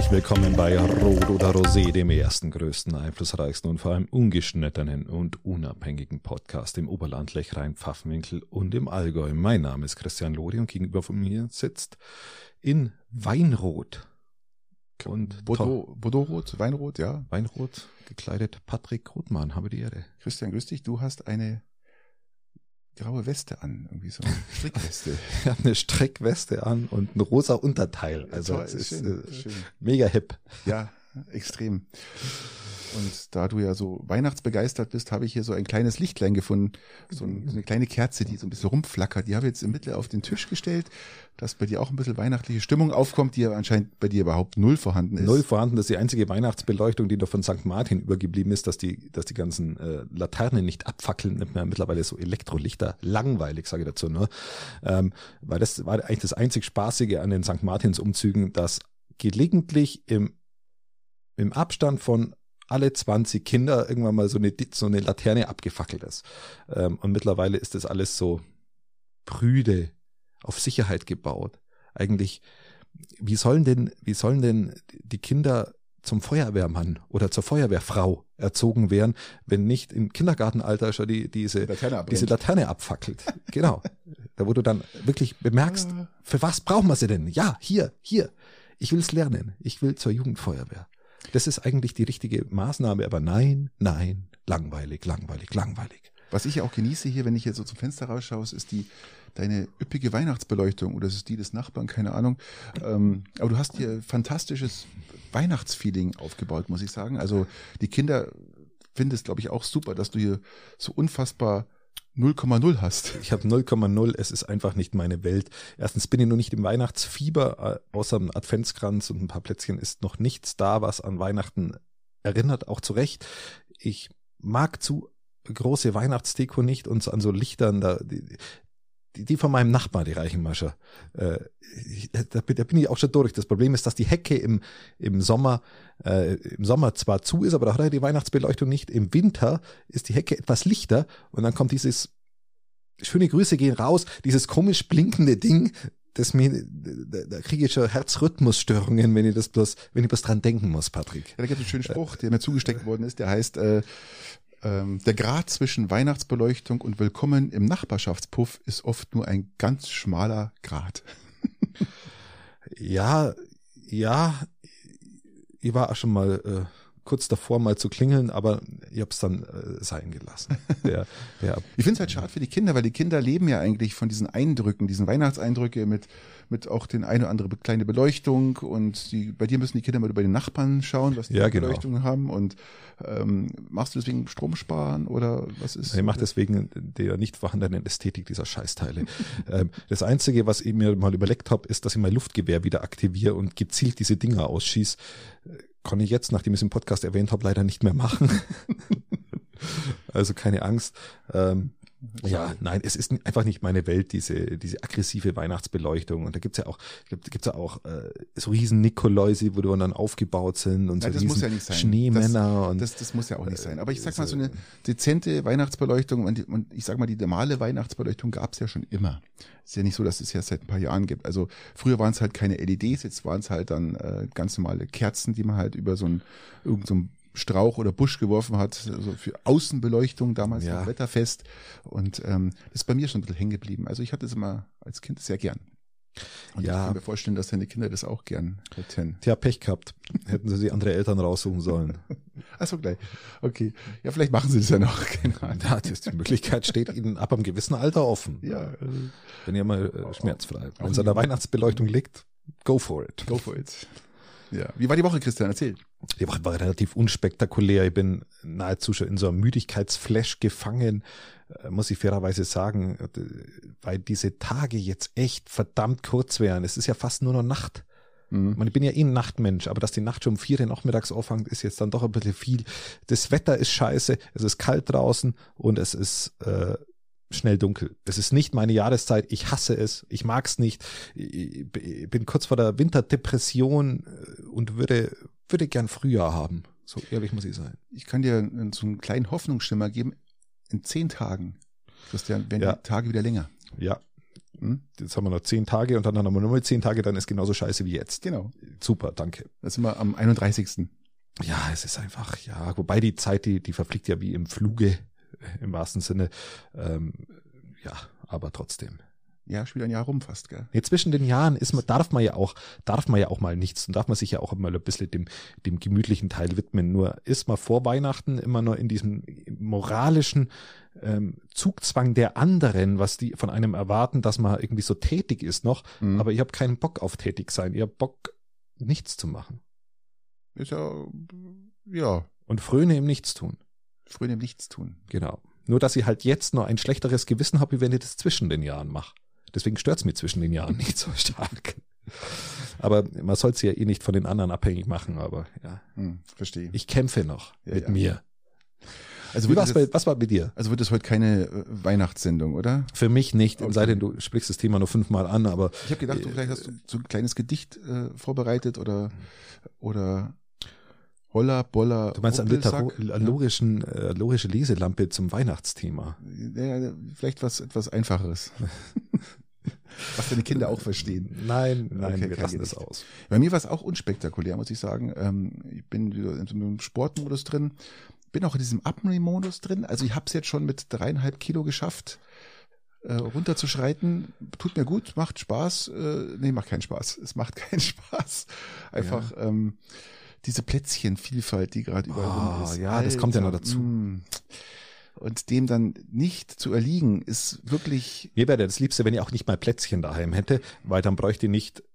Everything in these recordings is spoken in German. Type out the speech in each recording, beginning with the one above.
herzlich willkommen bei Rot oder Rosé, dem ersten, größten, einflussreichsten und vor allem ungeschnittenen und unabhängigen Podcast im Oberland, Lechrein, Pfaffenwinkel und im Allgäu. Mein Name ist Christian Lodi und gegenüber von mir sitzt in Weinrot und Bordeaux-Rot, Weinrot, ja. Weinrot gekleidet Patrick Rothmann, habe die Ehre. Christian, grüß dich, du hast eine graue Weste an, irgendwie so eine Strickweste. Ich habe eine Strickweste an und ein rosa Unterteil. Also toll, es ist schön. Mega hip. Ja, extrem. Und da du ja so weihnachtsbegeistert bist, habe ich hier so ein kleines Lichtlein gefunden, so eine kleine Kerze, die so ein bisschen rumflackert. Die habe ich jetzt im Mittel auf den Tisch gestellt, dass bei dir auch ein bisschen weihnachtliche Stimmung aufkommt, die ja anscheinend bei dir überhaupt null vorhanden ist. Null vorhanden, das ist die einzige Weihnachtsbeleuchtung, die noch von St. Martin übergeblieben ist, dass die ganzen Laternen nicht abfackeln, nimmt man mittlerweile so Elektrolichter, langweilig, sage ich dazu nur, weil das war eigentlich das einzig Spaßige an den St. Martins Umzügen, dass gelegentlich im Abstand von alle 20 Kinder irgendwann mal so eine Laterne abgefackelt ist. Und mittlerweile ist das alles so prüde, auf Sicherheit gebaut. Eigentlich, wie sollen denn die Kinder zum Feuerwehrmann oder zur Feuerwehrfrau erzogen werden, wenn nicht im Kindergartenalter schon diese Laterne abfackelt? Genau. Da wo du dann wirklich bemerkst, für was brauchen wir sie denn? Ja, hier. Ich will es lernen. Ich will zur Jugendfeuerwehr. Das ist eigentlich die richtige Maßnahme, aber nein, langweilig. Was ich ja auch genieße hier, wenn ich jetzt so zum Fenster rausschaue, ist deine üppige Weihnachtsbeleuchtung oder ist es die des Nachbarn, keine Ahnung. Aber du hast hier fantastisches Weihnachtsfeeling aufgebaut, muss ich sagen. Also die Kinder finden es, glaube ich, auch super, dass du hier so unfassbar 0,0 hast. Ich habe 0,0, es ist einfach nicht meine Welt. Erstens bin ich nur nicht im Weihnachtsfieber, außer einem Adventskranz und ein paar Plätzchen ist noch nichts da, was an Weihnachten erinnert, auch zu Recht. Ich mag zu große Weihnachtsdeko nicht und an so Lichtern, die von meinem Nachbar, die reichen mal schon. Da bin ich auch schon durch. Das Problem ist, dass die Hecke im Sommer zwar zu ist, aber da hat er die Weihnachtsbeleuchtung nicht. Im Winter ist die Hecke etwas lichter und dann kommt dieses, schöne Grüße gehen raus, dieses komisch blinkende Ding, da kriege ich schon Herzrhythmusstörungen, wenn ich bloß dran denken muss, Patrick. Ja, da gibt es einen schönen Spruch, der mir zugesteckt worden ist, der heißt, der Grat zwischen Weihnachtsbeleuchtung und Willkommen im Nachbarschaftspuff ist oft nur ein ganz schmaler Grat. Ja, ich war auch schon mal kurz davor, mal zu klingeln, aber ich habe es dann sein gelassen. Ich finde es halt schade für die Kinder, weil die Kinder leben ja eigentlich von diesen Eindrücken, diesen Weihnachtseindrücke mit auch den eine oder andere kleine Beleuchtung und bei dir müssen die Kinder mal bei den Nachbarn schauen, was die Beleuchtung haben und machst du deswegen Strom sparen oder was ist? Ich mache deswegen der nicht vorhandenen Ästhetik dieser Scheißteile. Das Einzige, was ich mir mal überlegt habe, ist, dass ich mein Luftgewehr wieder aktiviere und gezielt diese Dinger ausschieße. Kann ich jetzt, nachdem ich es im Podcast erwähnt habe, leider nicht mehr machen. Also keine Angst. Ja, nein, es ist einfach nicht meine Welt, diese aggressive Weihnachtsbeleuchtung. Und da gibt's ja auch so riesen Nikoläuse, wo dann aufgebaut sind und nein, so riesen Schneemänner. Das muss ja auch nicht sein. Aber ich sag mal, so eine dezente Weihnachtsbeleuchtung und ich sag mal, die normale Weihnachtsbeleuchtung gab's ja schon immer. Ist ja nicht so, dass es ja seit ein paar Jahren gibt. Also früher waren es halt keine LEDs, jetzt waren es halt dann ganz normale Kerzen, die man halt über irgend so ein Strauch oder Busch geworfen hat, also für Außenbeleuchtung damals noch wetterfest und das ist bei mir schon ein bisschen hängen geblieben. Also ich hatte es immer als Kind sehr gern. Und ich kann mir vorstellen, dass deine Kinder das auch gern hätten. Tja, Pech gehabt. Hätten sie die andere Eltern raussuchen sollen. Ach so, gleich. Okay. Ja, vielleicht machen sie das ja noch. Keine Ahnung. Ja, die Möglichkeit steht ihnen ab einem gewissen Alter offen. Ja. Wenn ihr mal schmerzfrei. Wenn es an der Weihnachtsbeleuchtung liegt, go for it. Go for it. Ja. Wie war die Woche, Christian? Erzähl. Die Woche war relativ unspektakulär. Ich bin nahezu schon in so einem Müdigkeitsflash gefangen, muss ich fairerweise sagen, weil diese Tage jetzt echt verdammt kurz wären. Es ist ja fast nur noch Nacht. Ich bin ja ein Nachtmensch, aber dass die Nacht schon um 4 Uhr nachmittags anfängt, ist jetzt dann doch ein bisschen viel. Das Wetter ist scheiße, es ist kalt draußen und es ist schnell dunkel. Es ist nicht meine Jahreszeit, ich hasse es, ich mag's nicht. Ich bin kurz vor der Winterdepression und würde gern Frühjahr haben. So ehrlich muss ich sein. Ich kann dir so einen kleinen Hoffnungsschimmer geben. In 10 Tagen, Christian, werden die Tage wieder länger. Ja, Jetzt haben wir noch 10 Tage und dann haben wir nur 10 Tage, dann ist genauso scheiße wie jetzt. Genau. Super, danke. Das sind wir am 31. Ja, es ist einfach, ja, wobei die Zeit, die verfliegt ja wie im Fluge, im wahrsten Sinne. Ja, aber trotzdem. Ja, schon wieder ein Jahr rum fast, gell? Nee, zwischen den Jahren darf man ja auch mal nichts und darf man sich ja auch mal ein bisschen dem gemütlichen Teil widmen. Nur ist man vor Weihnachten immer nur in diesem moralischen Zugzwang der anderen, was die von einem erwarten, dass man irgendwie so tätig ist noch, aber ich habe keinen Bock auf tätig sein. Ich habe Bock, nichts zu machen. Ist ja. Und fröne im Nichtstun. Früher im Nichtstun. Genau. Nur, dass ich halt jetzt noch ein schlechteres Gewissen habe, wie wenn ich das zwischen den Jahren mache. Deswegen stört's mich zwischen den Jahren nicht so stark. Aber man soll es ja eh nicht von den anderen abhängig machen, aber ja. Verstehe. Ich kämpfe noch mit mir. Also was war bei dir? Also wird es heute keine Weihnachtssendung, oder? Für mich nicht, Okay. sei denn du sprichst das Thema nur 5-mal an, aber Ich habe gedacht, vielleicht hast du so ein kleines Gedicht vorbereitet oder Holla, Bolla. du meinst Ruppelsack. logische Leselampe zum Weihnachtsthema. Ja, vielleicht was etwas Einfacheres. Was deine Kinder auch verstehen. Nein, Okay, wir kein lassen das Gedicht. aus. Bei mir war es auch unspektakulär, muss ich sagen. Ich bin wieder in so einem Sportmodus drin. Bin auch in diesem Apnoe-Modus drin. Also ich habe es jetzt schon mit 3,5 Kilo geschafft, runterzuschreiten. Tut mir gut, macht Spaß. Macht keinen Spaß. Es macht keinen Spaß. Einfach diese Plätzchenvielfalt, die gerade überall rum ist. Ja, das kommt ja noch dazu. Und dem dann nicht zu erliegen, ist wirklich... Mir wäre das Liebste, wenn ich auch nicht mal Plätzchen daheim hätte, weil dann bräuchte ich nicht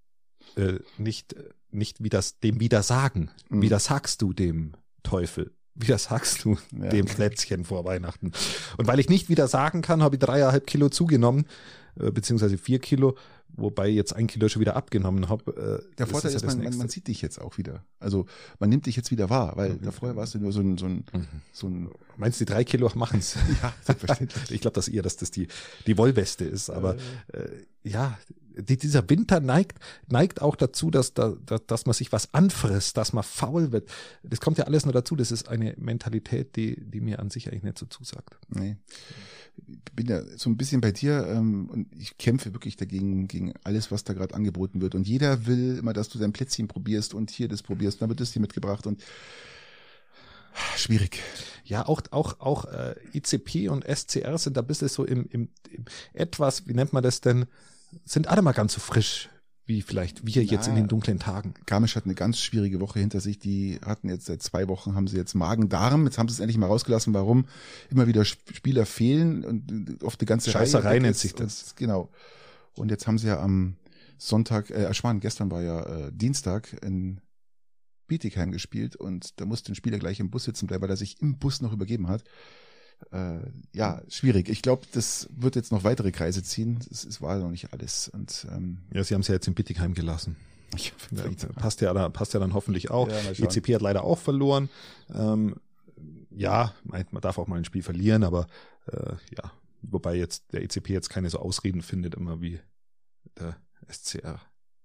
dem widersagen. Widersagst du dem Teufel? Widersagst du dem Plätzchen vor Weihnachten? Und weil ich nicht widersagen kann, habe ich 3,5 Kilo zugenommen, beziehungsweise 4 Kilo, wobei ich jetzt 1 Kilo schon wieder abgenommen habe. Der Vorteil ist, man sieht dich jetzt auch wieder. Also man nimmt dich jetzt wieder wahr, weil davor warst du nur so ein Meinst du, die 3 Kilo machen's? Ja, selbstverständlich. Ich glaube, dass das die Wollweste ist. Aber dieser Winter neigt auch dazu, dass man sich was anfrisst, dass man faul wird. Das kommt ja alles nur dazu. Das ist eine Mentalität, die mir an sich eigentlich nicht so zusagt. Nee. Ich bin ja so ein bisschen bei dir und ich kämpfe wirklich dagegen, gegen alles, was da gerade angeboten wird. Und jeder will immer, dass du dein Plätzchen probierst und hier das probierst. Und dann wird das dir mitgebracht und schwierig. Ja, auch ICP und SCR sind da ein bisschen so im etwas, wie nennt man das denn, sind alle mal ganz so frisch, wie vielleicht wir jetzt in den dunklen Tagen. Garmisch hat eine ganz schwierige Woche hinter sich. Die hatten jetzt seit 2 Wochen, haben sie jetzt Magen-Darm. Jetzt haben sie es endlich mal rausgelassen. Warum? Immer wieder Spieler fehlen und oft die ganze Scheißerei nennt sich das. Genau. Und jetzt haben sie ja am Sonntag, gestern war ja Dienstag in Bietigheim gespielt und da musste ein Spieler gleich im Bus sitzen bleiben, weil er sich im Bus noch übergeben hat. Schwierig. Ich glaube, das wird jetzt noch weitere Kreise ziehen. Es war noch nicht alles. Und sie haben es ja jetzt in Bietigheim gelassen. Passt ja dann hoffentlich auch. Ja, ECP hat leider auch verloren. Man darf auch mal ein Spiel verlieren, aber wobei jetzt der ECP jetzt keine so Ausreden findet, immer wie der SCR.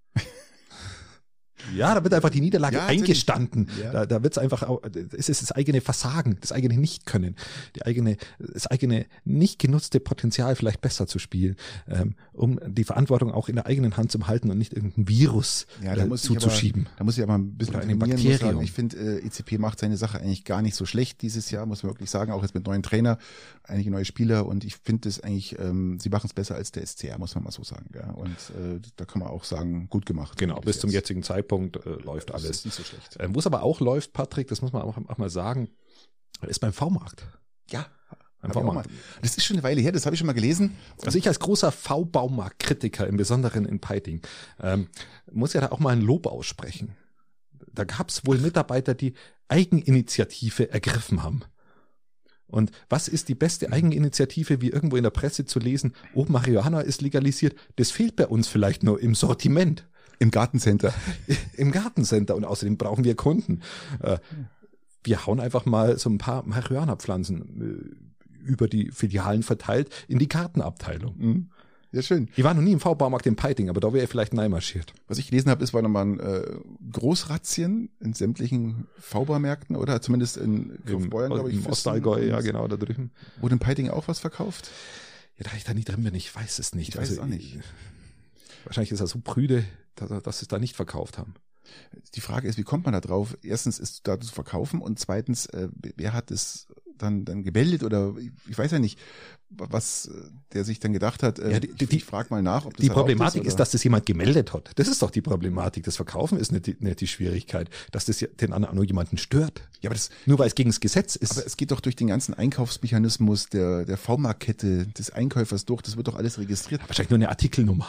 Ja, da wird einfach die Niederlage eingestanden. Ja. Da wird es einfach, es ist das eigene Versagen, das eigene Nicht-Können, das eigene nicht genutzte Potenzial vielleicht besser zu spielen, um die Verantwortung auch in der eigenen Hand zu halten und nicht irgendein Virus zuzuschieben. Da muss ich aber ein bisschen ein Bakterium. Ich finde, ECP macht seine Sache eigentlich gar nicht so schlecht dieses Jahr, muss man wirklich sagen, auch jetzt mit neuen Trainer, einige neue Spieler und ich finde es eigentlich, sie machen es besser als der SCR, muss man mal so sagen. Ja. Und da kann man auch sagen, gut gemacht. Genau, bis zum jetzigen Zeitpunkt läuft alles. Das ist nicht so schlecht. Wo es aber auch läuft, Patrick, das muss man auch mal sagen, ist beim V-Markt. Ja, beim V-Markt. Das ist schon eine Weile her, das habe ich schon mal gelesen. Also ich als großer V-Baumarkt-Kritiker, im Besonderen in Peiting, muss ja da auch mal ein Lob aussprechen. Da gab es wohl Mitarbeiter, die Eigeninitiative ergriffen haben. Und was ist die beste Eigeninitiative, wie irgendwo in der Presse zu lesen, Marihuana ist legalisiert, das fehlt bei uns vielleicht nur im Sortiment. Im Gartencenter. Im Gartencenter und außerdem brauchen wir Kunden. Wir hauen einfach mal so ein paar Marihuana-Pflanzen über die Filialen verteilt in die Gartenabteilung. Ja, schön. Ich war noch nie im V-Baumarkt in Peiting, aber da wäre er vielleicht neimarschiert. Was ich gelesen habe, ist, war nochmal Großrazzien in sämtlichen V-Baumärkten oder zumindest in Kaufbeuern, glaube ich. Im Ostallgäu, ja genau, da drüben. Wurde in Peiting auch was verkauft? Ja, da ich da nie drin bin, ich weiß es nicht. Ich weiß es auch nicht. Wahrscheinlich ist er so prüde, dass sie es da nicht verkauft haben. Die Frage ist, wie kommt man da drauf? Erstens ist es da zu verkaufen und zweitens, wer hat es dann gemeldet oder ich weiß ja nicht, was der sich dann gedacht hat. Ich frage mal nach, ob das die Problematik ist, dass das jemand gemeldet hat. Das ist doch die Problematik. Das Verkaufen ist nicht die Schwierigkeit, dass das den anderen nur jemanden stört. Ja, aber nur weil es gegen das Gesetz ist. Aber es geht doch durch den ganzen Einkaufsmechanismus der V-Markt-Kette des Einkäufers durch. Das wird doch alles registriert. Wahrscheinlich nur eine Artikelnummer.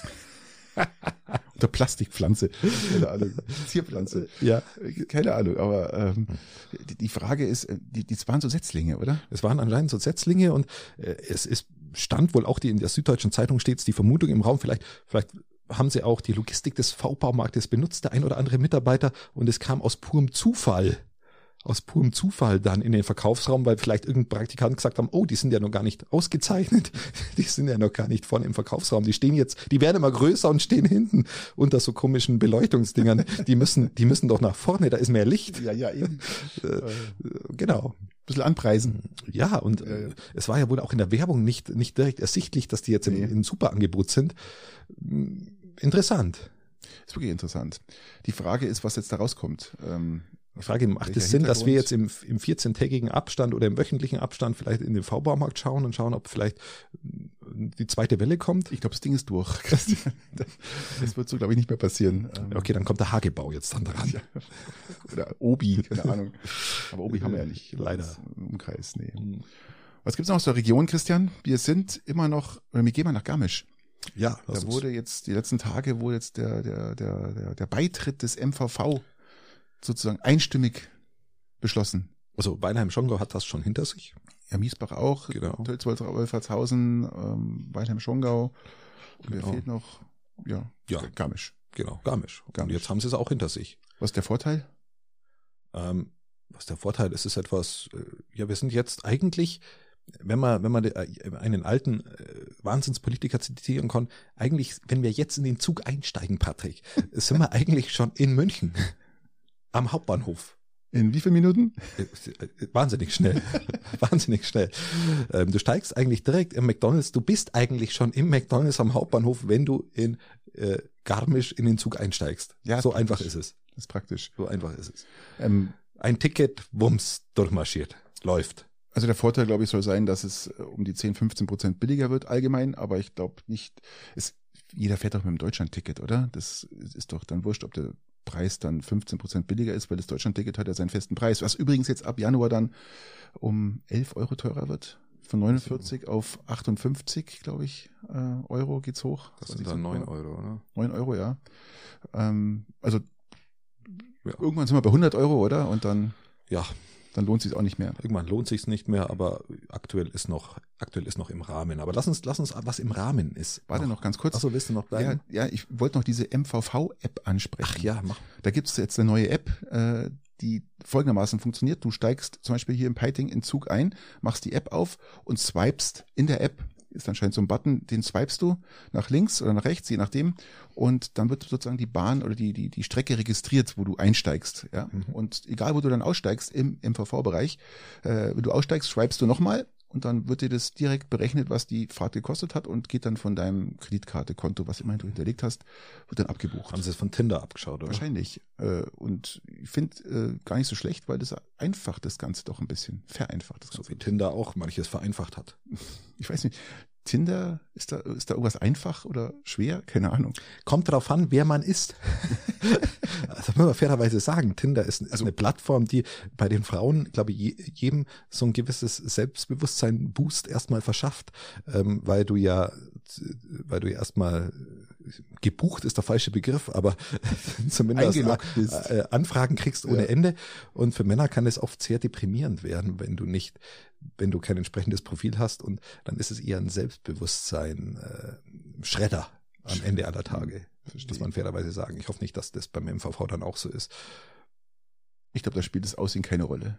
Oder Plastikpflanze, keine Ahnung, Zierpflanze, ja, keine Ahnung, aber die Frage ist, das waren so Setzlinge, oder? Es waren anscheinend so Setzlinge und es stand wohl auch in der Süddeutschen Zeitung stets die Vermutung im Raum, vielleicht haben sie auch die Logistik des V-Baumarktes benutzt, der ein oder andere Mitarbeiter, und es kam aus purem Zufall dann in den Verkaufsraum, weil vielleicht irgendein Praktikant gesagt haben, oh, die sind ja noch gar nicht ausgezeichnet, die sind ja noch gar nicht vorne im Verkaufsraum, die werden immer größer und stehen hinten unter so komischen Beleuchtungsdingern, die müssen doch nach vorne, da ist mehr Licht. Ja, eben. Genau. Ein bisschen anpreisen. Ja, und es war ja wohl auch in der Werbung nicht direkt ersichtlich, dass die jetzt im Superangebot sind. Interessant. Ist wirklich interessant. Die Frage ist, was jetzt da rauskommt. Ich frage, macht es Sinn, dass wir jetzt im 14-tägigen Abstand oder im wöchentlichen Abstand vielleicht in den V-Baumarkt schauen und schauen, ob vielleicht die zweite Welle kommt? Ich glaube, das Ding ist durch, Christian. Das wird so, glaube ich, nicht mehr passieren. Okay, dann kommt der Hagebau jetzt dann dran. Ja. Oder Obi, keine Ahnung. Aber Obi haben wir ja nicht. Leider. Im Umkreis, nee. Was gibt's noch aus der Region, Christian? Wir sind immer noch, oder wir gehen mal nach Garmisch. Ja. Da wurde jetzt, die letzten Tage wurde jetzt der Beitritt des MVV sozusagen einstimmig beschlossen. Also Weilheim-Schongau hat das schon hinter sich. Ja, Miesbach auch, genau. Tölz-Wolfratshausen, Weilheim-Schongau. Und genau. wer fehlt noch? Ja. Garmisch. Genau, Garmisch. Und jetzt haben sie es auch hinter sich. Was ist der Vorteil? Was der Vorteil ist, ist etwas, wir sind jetzt eigentlich, wenn man einen alten Wahnsinnspolitiker zitieren kann, eigentlich, wenn wir jetzt in den Zug einsteigen, Patrick, sind wir eigentlich schon in München. Am Hauptbahnhof. In wie vielen Minuten? Wahnsinnig schnell. Wahnsinnig schnell. Du steigst eigentlich direkt im McDonald's. Du bist eigentlich schon im McDonald's am Hauptbahnhof, wenn du in Garmisch in den Zug einsteigst. Ja, so einfach ist es. Das ist praktisch. So einfach ist es. Ein Ticket, wumms, durchmarschiert. Läuft. Also der Vorteil, glaube ich, soll sein, dass es um die 10-15% billiger wird allgemein, aber ich glaube nicht, jeder fährt doch mit dem Deutschland-Ticket, oder? Das ist doch dann wurscht, ob der Preis dann 15% billiger ist, weil das Deutschland-Ticket hat ja seinen festen Preis, was übrigens jetzt ab Januar dann um 11 Euro teurer wird. Von 49 auf 58, glaube ich, Euro geht's hoch. Das sind dann 9 Euro, oder? 9 Euro, ja. Also irgendwann sind wir bei 100 Euro, oder? Und dann dann lohnt sich auch nicht mehr. Irgendwann lohnt sich nicht mehr, aber aktuell ist noch im Rahmen. Aber lass uns, was im Rahmen ist. Warte noch ganz kurz. Achso, willst du noch bleiben? Ja, ich wollte noch diese MVV-App ansprechen. Ach ja, mach. Da gibt's jetzt eine neue App, die folgendermaßen funktioniert. Du steigst zum Beispiel hier im Peiting in Zug ein, machst die App auf und swipest in der App. Ist anscheinend so ein Button, den swipest du nach links oder nach rechts, je nachdem. Und dann wird sozusagen die Bahn oder die Strecke registriert, wo du einsteigst. Ja? Und egal, wo du dann aussteigst im MVV-Bereich, wenn du aussteigst, swipest du nochmal und dann wird dir das direkt berechnet, was die Fahrt gekostet hat und geht dann von deinem Kreditkartekonto, was immerhin du hinterlegt hast, wird dann abgebucht. Haben sie es von Tinder abgeschaut, oder? Wahrscheinlich. Und ich finde gar nicht so schlecht, weil das vereinfacht das Ganze doch ein bisschen. Vereinfacht das Ganze. So wie Tinder auch manches vereinfacht hat. Ich weiß nicht. Tinder, ist da irgendwas einfach oder schwer? Keine Ahnung. Kommt drauf an, wer man ist. Also muss man fairerweise sagen, Tinder ist eine Plattform, die bei den Frauen, glaube ich, jedem so ein gewisses Selbstbewusstsein-Boost erstmal verschafft, weil du ja erstmal gebucht ist der falsche Begriff, aber zumindest Anfragen kriegst ohne Ende. Und für Männer kann es oft sehr deprimierend werden, wenn du kein entsprechendes Profil hast, und dann ist es eher ein Selbstbewusstsein Schredder am Ende aller Tage. Muss man fairerweise sagen. Ich hoffe nicht, dass das beim MVV dann auch so ist. Ich glaube, da spielt das Aussehen keine Rolle.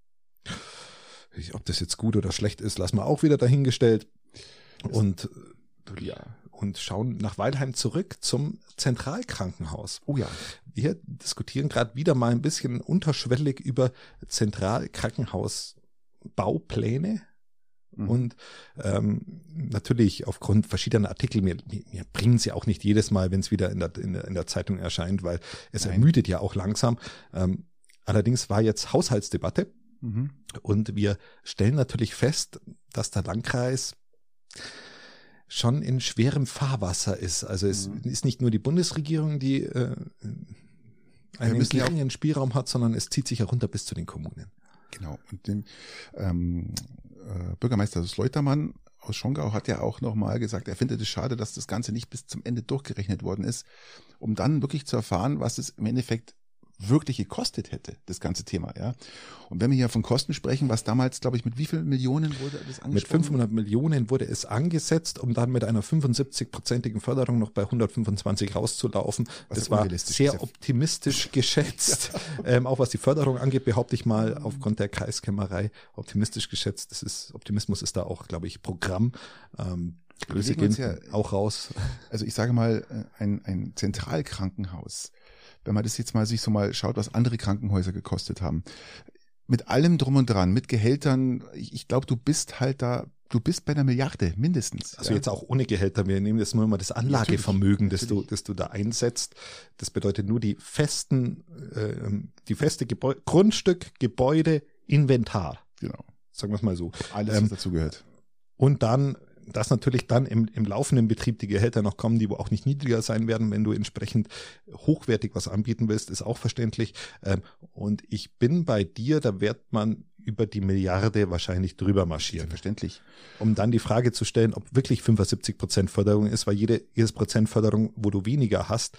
Ob das jetzt gut oder schlecht ist, lassen wir auch wieder dahingestellt. Und schauen nach Weilheim zurück zum Zentralkrankenhaus. Oh ja. Wir diskutieren gerade wieder mal ein bisschen unterschwellig über Zentralkrankenhausbaupläne. Und natürlich aufgrund verschiedener Artikel, mir bringen sie auch nicht jedes Mal, wenn es wieder in der Zeitung erscheint, weil es ermüdet ja auch langsam. Allerdings war jetzt Haushaltsdebatte und wir stellen natürlich fest, dass der Landkreis schon in schwerem Fahrwasser ist. Also es ist nicht nur die Bundesregierung, die einen geringen Spielraum hat, sondern es zieht sich herunter bis zu den Kommunen. Genau. Und den Bürgermeister Sleutermann aus Schongau hat ja auch nochmal gesagt, er findet es schade, dass das Ganze nicht bis zum Ende durchgerechnet worden ist, um dann wirklich zu erfahren, was es im Endeffekt wirklich gekostet hätte, das ganze Thema, ja. Und wenn wir hier von Kosten sprechen, was damals, glaube ich, mit wie viel Millionen wurde das angesprochen? Mit 500 Millionen wurde es angesetzt, um dann mit einer 75-prozentigen Förderung noch bei 125 rauszulaufen. Das war sehr optimistisch geschätzt. Ja. Auch was die Förderung angeht, behaupte ich mal, aufgrund der Kreiskämmerei optimistisch geschätzt. Optimismus ist da auch, glaube ich, Programm. Grüße gehen auch raus. Also ich sage mal, ein Zentralkrankenhaus, wenn man das jetzt mal sich so mal schaut, was andere Krankenhäuser gekostet haben, mit allem drum und dran, mit Gehältern, ich glaube, du bist bei einer Milliarde mindestens. Also jetzt auch ohne Gehälter, wir nehmen jetzt nur mal das Anlagevermögen, das du da einsetzt. Das bedeutet nur die feste Grundstück, Gebäude, Inventar. Genau. Sagen wir es mal so. Alles, was dazu gehört. Und dann, dass natürlich dann im laufenden Betrieb die Gehälter noch kommen, die wo auch nicht niedriger sein werden, wenn du entsprechend hochwertig was anbieten willst, ist auch verständlich. Und ich bin bei dir, da wird man über die Milliarde wahrscheinlich drüber marschieren. Verständlich. Um dann die Frage zu stellen, ob wirklich 75% Förderung ist, weil jedes Prozent Förderung, wo du weniger hast,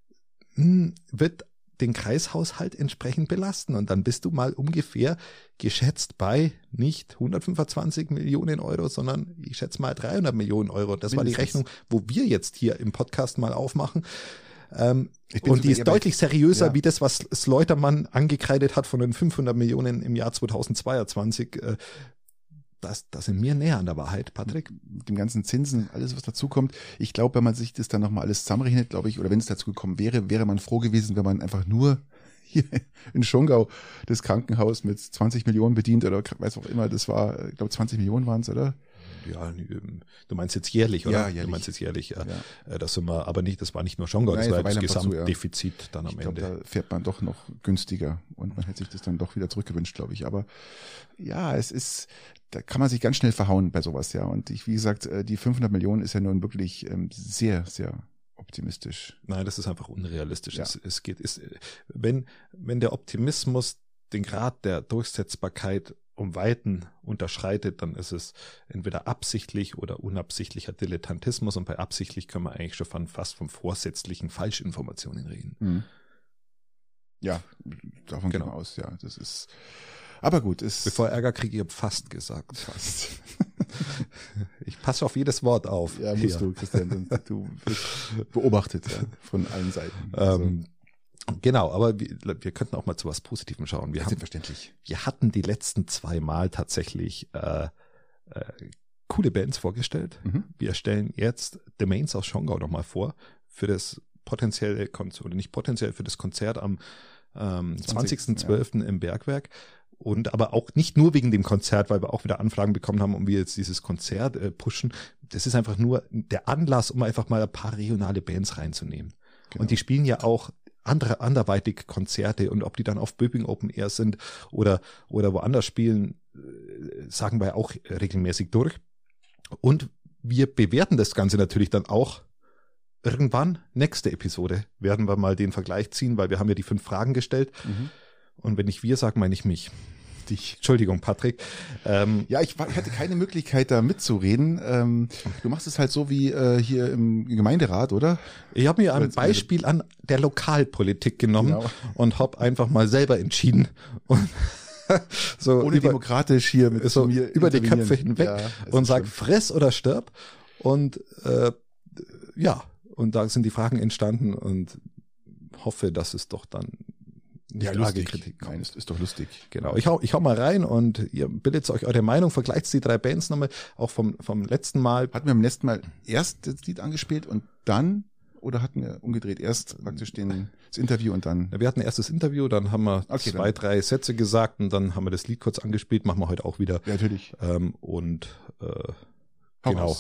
wird den Kreishaushalt entsprechend belasten. Und dann bist du mal ungefähr geschätzt bei nicht 125 Millionen Euro, sondern ich schätze mal 300 Millionen Euro. Das war die Rechnung, wo wir jetzt hier im Podcast mal aufmachen. Und die ist deutlich seriöser wie das, was Sleutermann angekreidet hat von den 500 Millionen im Jahr 2022. Das sind wir näher an der Wahrheit, Patrick. Mit dem ganzen Zinsen, alles was dazu kommt. Ich glaube, wenn man sich das dann nochmal alles zusammenrechnet, glaube ich, oder wenn es dazu gekommen wäre man froh gewesen, wenn man einfach nur hier in Schongau das Krankenhaus mit 20 Millionen bedient oder weiß auch immer, das war, ich glaube 20 Millionen waren es, oder? Ja, du meinst jetzt jährlich, oder? Ja, jährlich. Du meinst jetzt jährlich, ja. Das sind wir, aber nicht, das war nicht nur Schongau, das war das Gesamtdefizit dann am Ende. Da fährt man doch noch günstiger und man hätte sich das dann doch wieder zurückgewünscht, glaube ich. Aber ja, da kann man sich ganz schnell verhauen bei sowas, ja. Und wie gesagt, die 500 Millionen ist ja nun wirklich sehr, sehr optimistisch. Nein, das ist einfach unrealistisch. Ja. Wenn der Optimismus den Grad der Durchsetzbarkeit um Weiten unterschreitet, dann ist es entweder absichtlich oder unabsichtlicher Dilettantismus, und bei absichtlich können wir eigentlich schon fast von vorsätzlichen Falschinformationen reden. Mhm. Ja, davon gehen wir aus, ja. Das ist, aber gut. Bevor Ärger kriege, ich habe fast gesagt. Fast. Ich passe auf jedes Wort auf. Ja, musst du, Christian. Du wirst beobachtet von allen Seiten. Genau, aber wir könnten auch mal zu was Positivem schauen. Selbstverständlich. Wir hatten die letzten 2 Mal tatsächlich coole Bands vorgestellt. Mhm. Wir stellen jetzt The Mains aus Schongau nochmal vor für das potenzielle Konzert, oder nicht potenziell, für das Konzert am 20.12. im Bergwerk. Und aber auch nicht nur wegen dem Konzert, weil wir auch wieder Anfragen bekommen haben, um wir jetzt dieses Konzert pushen. Das ist einfach nur der Anlass, um einfach mal ein paar regionale Bands reinzunehmen. Genau. Und die spielen ja auch anderweitig Konzerte, und ob die dann auf Böbing Open Air sind oder woanders spielen, sagen wir auch regelmäßig durch. Und wir bewerten das Ganze natürlich dann auch irgendwann. Nächste Episode werden wir mal den Vergleich ziehen, weil wir haben ja die 5 Fragen gestellt. Mhm. Und wenn ich wir sage, meine ich mich. Dich. Entschuldigung, Patrick. Ja, ich hatte keine Möglichkeit, da mitzureden. Du machst es halt so wie hier im Gemeinderat, oder? Ich habe mir ein Beispiel an der Lokalpolitik genommen und habe einfach mal selber entschieden. Und so ohne demokratisch hier mit so mir über die Köpfe hinweg und sag friss oder stirb. Und und da sind die Fragen entstanden und hoffe, dass es doch dann nicht lustig. Kritik. Nein, ist doch lustig. Genau. Ich hau mal rein und ihr bildet euch eure Meinung, vergleicht die 3 Bands nochmal, auch vom letzten Mal. Hatten wir beim letzten Mal erst das Lied angespielt und dann oder hatten wir umgedreht erst praktisch das Interview und dann? Ja, wir hatten erst das Interview, dann haben wir zwei, drei Sätze gesagt und dann haben wir das Lied kurz angespielt, machen wir heute auch wieder. Ja, natürlich. Genau.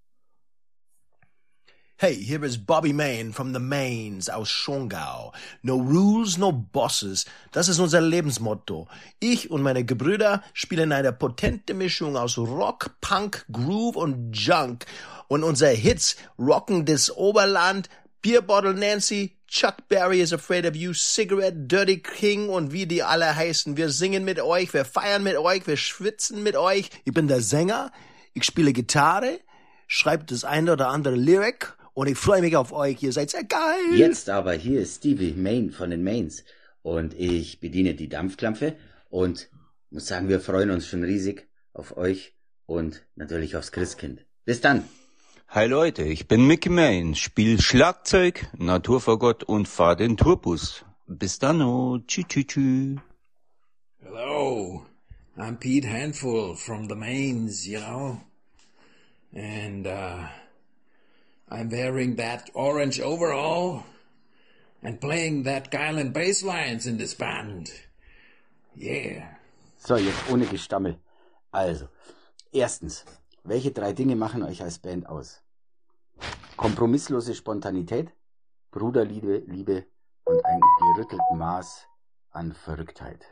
Hey, here is Bobby Main from the Mains aus Schongau. No rules, no bosses. Das ist unser Lebensmotto. Ich und meine Gebrüder spielen eine potente Mischung aus Rock, Punk, Groove und Junk. Und unsere Hits rocken das Oberland, Beer Bottle Nancy, Chuck Berry is Afraid of You, Cigarette, Dirty King und wie die alle heißen. Wir singen mit euch, wir feiern mit euch, wir schwitzen mit euch. Ich bin der Sänger, ich spiele Gitarre, schreibe das eine oder andere Lyric. Und ich freue mich auf euch, ihr seid sehr geil. Jetzt aber, hier ist Stevie Main von den Mains. Und ich bediene die Dampfklampfe. Und muss sagen, wir freuen uns schon riesig auf euch und natürlich aufs Christkind. Bis dann. Hi Leute, ich bin Mickey Main, spiel Schlagzeug, Naturfagott und fahr den Tourbus. Bis dann, oh, tschü tschü tschü. Hello, I'm Pete Handful from the Mains, you know. And, I'm wearing that orange overall and playing that Geilen bass lines in this band. Yeah. So, jetzt ohne Gestammel. Also, erstens, welche 3 Dinge machen euch als Band aus? Kompromisslose Spontanität, Bruderliebe, Liebe und ein gerütteltes Maß an Verrücktheit.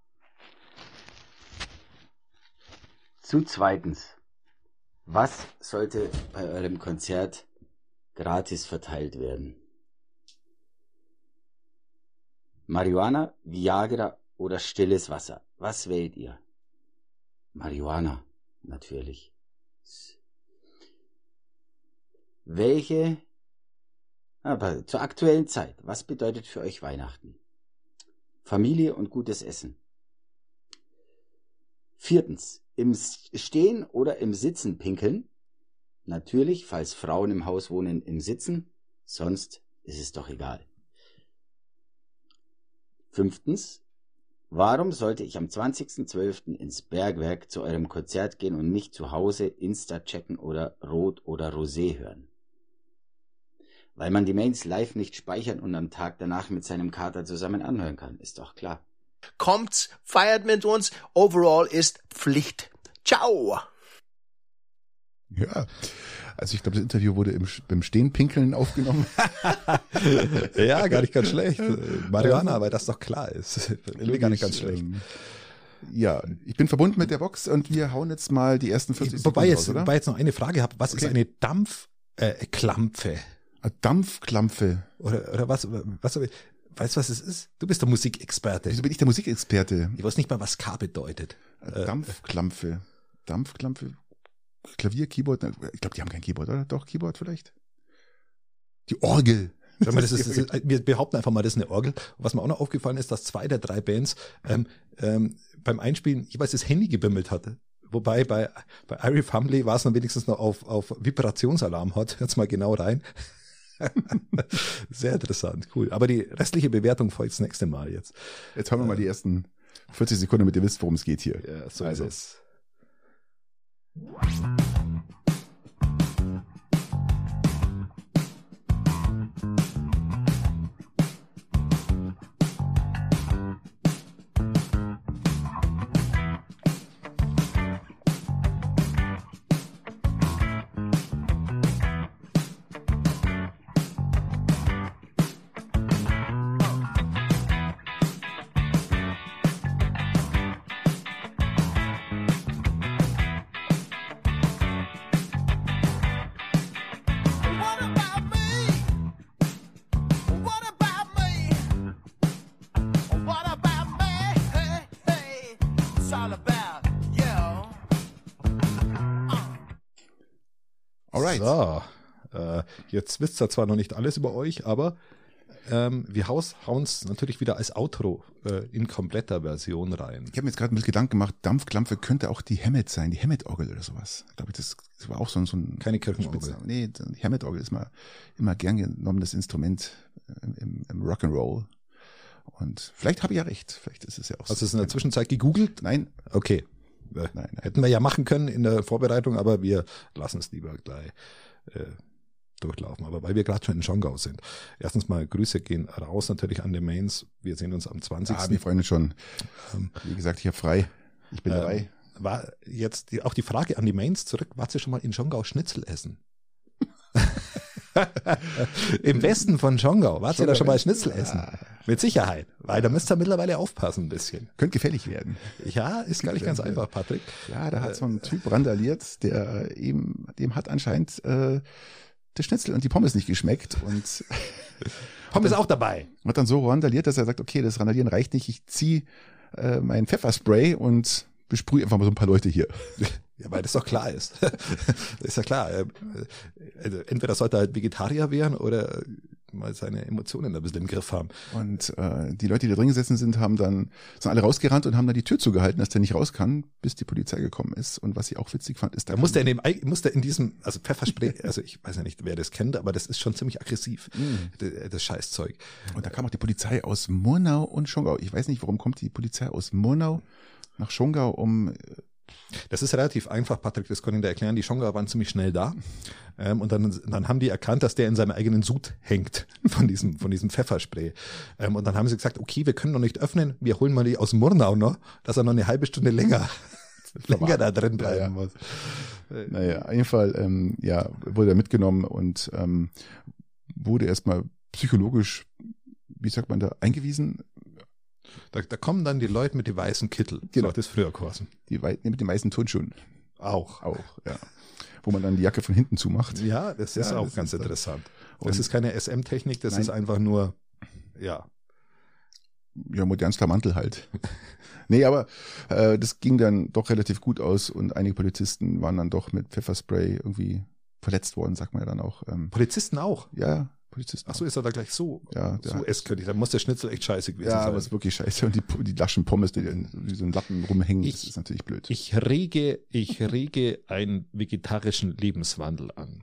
Zu zweitens, was sollte bei eurem Konzert gratis verteilt werden? Marihuana, Viagra oder stilles Wasser? Was wählt ihr? Marihuana, natürlich. Aber zur aktuellen Zeit, was bedeutet für euch Weihnachten? Familie und gutes Essen. 4. Im Stehen oder im Sitzen pinkeln? Natürlich, falls Frauen im Haus wohnen, im Sitzen, sonst ist es doch egal. 5. Warum sollte ich am 20.12. ins Bergwerk zu eurem Konzert gehen und nicht zu Hause Insta checken oder Rot oder Rosé hören? Weil man die Mains live nicht speichern und am Tag danach mit seinem Kater zusammen anhören kann, ist doch klar. Kommt, feiert mit uns, Overall ist Pflicht. Ciao! Ja, also ich glaube, das Interview wurde beim Stehenpinkeln aufgenommen. Ja, gar nicht ganz schlecht. Marihuana, weil das doch klar ist. Irgendwie gar nicht ganz schlecht. Ja, ich bin verbunden mit der Box und wir hauen jetzt mal die ersten 40 Sekunden raus, oder? Wobei jetzt noch eine Frage habe. Was ist eine Dampfklampfe? Eine Dampfklampfe. Oder was? Weißt du, was es ist? Du bist der Musikexperte. Wieso bin ich der Musikexperte? Ich weiß nicht mal, was K bedeutet. Dampfklampfe. Dampfklampfe. Klavier, Keyboard. Ich glaube, die haben kein Keyboard, oder? Doch, Keyboard vielleicht. Die Orgel. Sag mal, wir behaupten einfach mal, das ist eine Orgel. Und was mir auch noch aufgefallen ist, dass 2 der 3 Bands beim Einspielen jeweils das Handy gebimmelt hatte. Wobei bei Irie Family war es dann wenigstens noch auf Vibrationsalarm hat. Jetzt mal genau rein. Sehr interessant, cool. Aber die restliche Bewertung folgt das nächste Mal jetzt. Jetzt haben wir mal die ersten 40 Sekunden, damit ihr wisst, worum es geht hier. Ja, so also. ist es. Alright. So, jetzt wisst ihr zwar noch nicht alles über euch, aber wir hauen es natürlich wieder als Outro in kompletter Version rein. Ich habe mir jetzt gerade ein bisschen Gedanken gemacht, Dampfklampfe könnte auch die Hammett sein, die Hammett-Orgel oder sowas. Ich glaube, das war auch so ein Keine Kirchenorgel. Nee, die Hammett-Orgel ist mal immer gern genommenes Instrument im Rock'n'Roll. Und vielleicht habe ich ja recht, vielleicht ist es ja auch so. Hast du es in der Zwischenzeit gegoogelt? Nein. Okay. Nein. Hätten wir ja machen können in der Vorbereitung, aber wir lassen es lieber gleich durchlaufen. Aber weil wir gerade schon in Schongau sind. Erstens mal Grüße gehen raus natürlich an die Mains. Wir sehen uns am 20. Wir freuen uns schon. Wie gesagt, ich habe frei. Ich bin dabei. War jetzt auch die Frage an die Mains zurück. Wart ihr schon mal in Schongau Schnitzel essen? Im Westen von Schongau. Wart ihr da schon mal Schnitzel essen? Mit Sicherheit. Weil da müsst ihr mittlerweile aufpassen ein bisschen. Könnte gefährlich werden. Ja, ist gar nicht ganz einfach, Patrick. Ja, da hat so ein Typ randaliert, dem hat anscheinend der Schnitzel und die Pommes nicht geschmeckt und Pommes auch dabei. Hat dann so randaliert, dass er sagt, okay, das Randalieren reicht nicht, ich ziehe mein Pfefferspray und besprühe einfach mal so ein paar Leute hier. Ja, weil das doch klar ist. Das ist ja klar. Also entweder sollte er halt Vegetarier werden oder mal seine Emotionen ein bisschen im Griff haben. Und die Leute, die da drin gesessen sind, sind alle rausgerannt und haben dann die Tür zugehalten, dass der nicht raus kann, bis die Polizei gekommen ist. Und was ich auch witzig fand, ist, da musste er in diesem, also Pfefferspray, also ich weiß ja nicht, wer das kennt, aber das ist schon ziemlich aggressiv, das Scheißzeug. Und da kam auch die Polizei aus Murnau und Schongau. Ich weiß nicht, warum kommt die Polizei aus Murnau nach Schongau, um... Das ist relativ einfach, Patrick, das kann ich dir erklären. Die Schongauer waren ziemlich schnell da. Und dann haben die erkannt, dass der in seinem eigenen Sud hängt von diesem Pfefferspray. Und dann haben sie gesagt, okay, wir können noch nicht öffnen, wir holen mal die aus Murnau noch, dass er noch eine halbe Stunde länger da drin bleiben muss. Naja, auf jeden Fall, wurde er mitgenommen und wurde erstmal psychologisch, wie sagt man da, eingewiesen. Da kommen dann die Leute mit den weißen Kittel. Genau. So hat das früher geheißen. Mit den weißen Turnschuhen. Auch, ja. Wo man dann die Jacke von hinten zumacht. Ja, das ist auch ganz interessant. Das ist keine SM-Technik, das ist einfach nur, ja, modernster Mantel halt. Nee, aber das ging dann doch relativ gut aus und einige Polizisten waren dann doch mit Pfefferspray irgendwie verletzt worden, sagt man ja dann auch. Polizisten auch? Ja, Polizisten. Ach so, ist er da gleich so esskönnig. Da muss der Schnitzel echt scheiße gewesen sein. Ja, das ist wirklich scheiße. Und die Laschen Pommes, die wie so ein Lappen rumhängen, das ist natürlich blöd. Ich rege einen vegetarischen Lebenswandel an.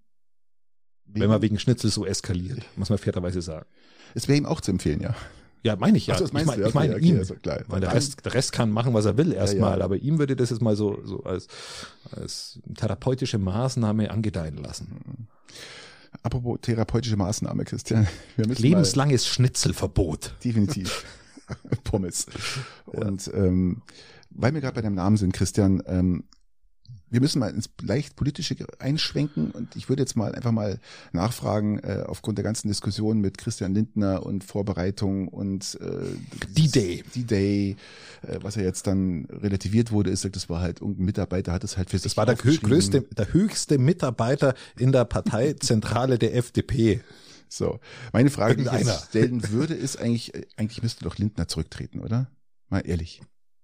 Wenn man wegen Schnitzel so eskaliert, muss man fairerweise sagen. Es wäre ihm auch zu empfehlen, ja. Ja, meine ich ja. Ach so, ich meine ihm. Also klar. Weil der Rest kann machen, was er will erstmal. Aber ihm würde das jetzt mal so als therapeutische Maßnahme angedeihen lassen. Apropos therapeutische Maßnahme, Christian. Lebenslanges Schnitzelverbot. Definitiv. Pommes. Und weil wir gerade bei deinem Namen sind, Christian, wir müssen mal ins leicht politische einschwenken und ich würde jetzt einfach mal nachfragen, aufgrund der ganzen Diskussion mit Christian Lindner und Vorbereitung und D-Day, was ja jetzt dann relativiert wurde, ist, das war halt irgendein Mitarbeiter, hat es halt für sich Das war der höchste Mitarbeiter in der Parteizentrale der FDP. So, meine Frage, die ich jetzt stellen würde, ist eigentlich müsste doch Lindner zurücktreten, oder? Mal ehrlich.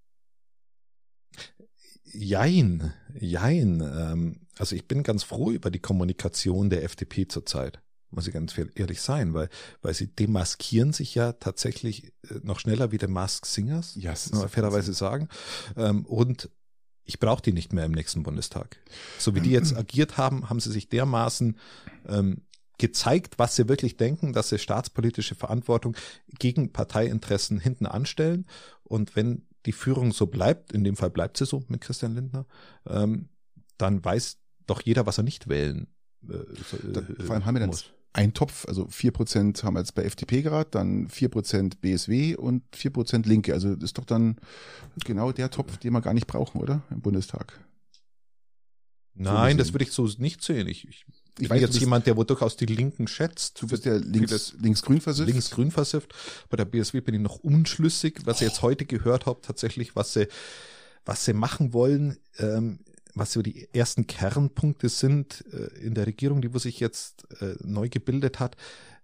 Jein. Also ich bin ganz froh über die Kommunikation der FDP zurzeit, muss ich ganz ehrlich sein, weil sie demaskieren sich ja tatsächlich noch schneller wie der Masked Singers, muss man fairerweise sagen. Und ich brauche die nicht mehr im nächsten Bundestag. So wie die jetzt agiert haben, haben sie sich dermaßen gezeigt, was sie wirklich denken, dass sie staatspolitische Verantwortung gegen Parteiinteressen hinten anstellen. Und wenn die Führung so bleibt, in dem Fall bleibt sie so mit Christian Lindner, dann weiß doch jeder, was er nicht wählen vor allem haben wir dann einen Topf, also 4% haben wir jetzt bei FDP gerade, dann 4% BSW und 4% Linke. Also das ist doch dann genau der Topf, den wir gar nicht brauchen, oder? Im Bundestag. Nein, das würde ich so nicht sehen. Ich bin jetzt jemand, der durchaus die Linken schätzt. Du bist ja linksgrün versifft. Linksgrün versifft. Bei der BSW bin ich noch unschlüssig, was ich jetzt heute gehört habe, tatsächlich, was sie machen wollen, was so die ersten Kernpunkte sind in der Regierung, die wo sich jetzt neu gebildet hat.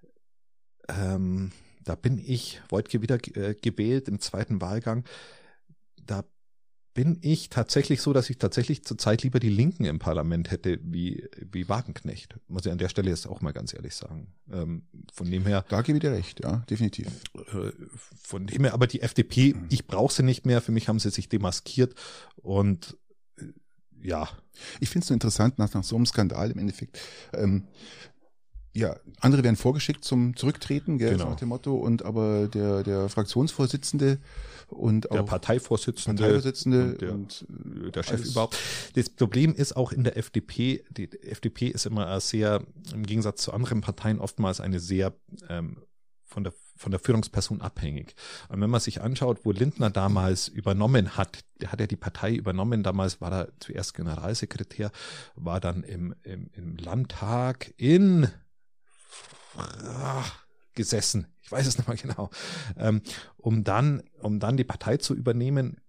Da bin ich, Wojtke wieder gewählt im zweiten Wahlgang. Da bin ich tatsächlich so, dass ich tatsächlich zurzeit lieber die Linken im Parlament hätte wie Wagenknecht. Muss ich an der Stelle jetzt auch mal ganz ehrlich sagen. Von dem her. Da gebe ich dir recht, ja, definitiv. Von dem her, aber die FDP, ich brauche sie nicht mehr. Für mich haben sie sich demaskiert und ja. Ich finde es so interessant, nach so einem Skandal im Endeffekt. Andere werden vorgeschickt zum Zurücktreten, gell, genau. Nach dem Motto, aber der Fraktionsvorsitzende und der auch Parteivorsitzende und der Chef überhaupt. Das Problem ist auch in der FDP, die FDP ist immer sehr, im Gegensatz zu anderen Parteien, oftmals eine sehr von der Führungsperson abhängig. Und wenn man sich anschaut, wo Lindner damals übernommen hat, der hat ja die Partei übernommen, damals war er zuerst Generalsekretär, war dann im Landtag gesessen, ich weiß es nicht mal genau, um dann die Partei zu übernehmen,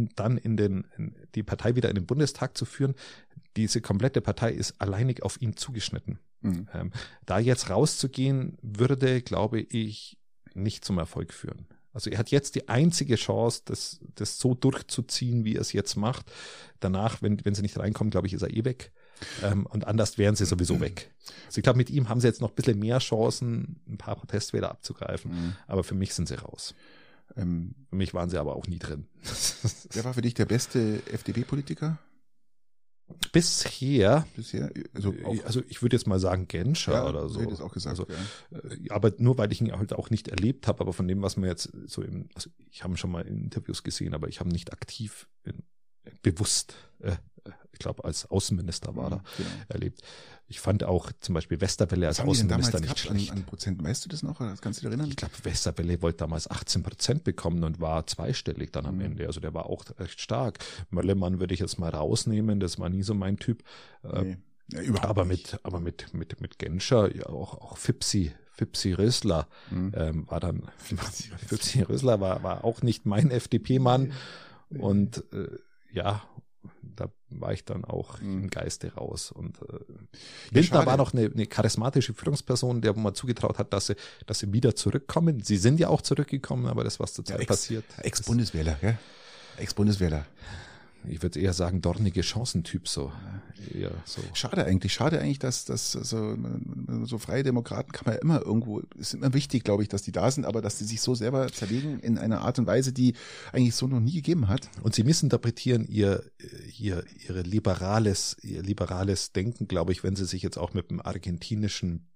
die Partei wieder in den Bundestag zu führen. Diese komplette Partei ist alleinig auf ihn zugeschnitten. Da jetzt rauszugehen, würde, glaube ich, nicht zum Erfolg führen. Also er hat jetzt die einzige Chance, das so durchzuziehen, wie er es jetzt macht. Danach, wenn sie nicht reinkommen, glaube ich, ist er weg. Und anders wären sie sowieso weg. Also ich glaube, mit ihm haben sie jetzt noch ein bisschen mehr Chancen, ein paar Protestwähler abzugreifen. Aber für mich sind sie raus. Für mich waren sie aber auch nie drin. Wer war für dich der beste FDP-Politiker? Bisher, also ich würde jetzt mal sagen Genscher oder so. Hätte es auch gesagt, aber nur weil ich ihn halt auch nicht erlebt habe, aber von dem, was man jetzt so ich habe ihn schon mal in Interviews gesehen, aber ich habe nicht aktiv bewusst, ich glaube als Außenminister war er, erlebt. Ich fand auch zum Beispiel Westerwelle als Außenminister nicht schlecht. An Prozent, weißt du das noch? Kannst du dich erinnern? Ich glaube, Westerwelle wollte damals 18% bekommen und war zweistellig dann am Ende. Also der war auch recht stark. Möllemann würde ich jetzt mal rausnehmen, das war nie so mein Typ. Nee. Ja, überhaupt nicht. Aber mit Genscher, ja, auch Fipsi Rösler war dann, Fipsi Rösler war auch nicht mein FDP-Mann und da war ich dann auch im Geiste raus. Und Lindner war noch eine charismatische Führungsperson, der man zugetraut hat, dass sie wieder zurückkommen. Sie sind ja auch zurückgekommen, aber das, was zurzeit passiert. Ex-Bundeswähler, gell? Ex-Bundeswähler. Ich würde eher sagen, dornige Chancentyp so. Eher so. Schade eigentlich, dass so freie Demokraten kann man ja immer irgendwo, ist immer wichtig, glaube ich, dass die da sind, aber dass die sich so selber zerlegen in einer Art und Weise, die eigentlich so noch nie gegeben hat. Und sie missinterpretieren ihr liberales Denken, glaube ich, wenn sie sich jetzt auch mit dem argentinischen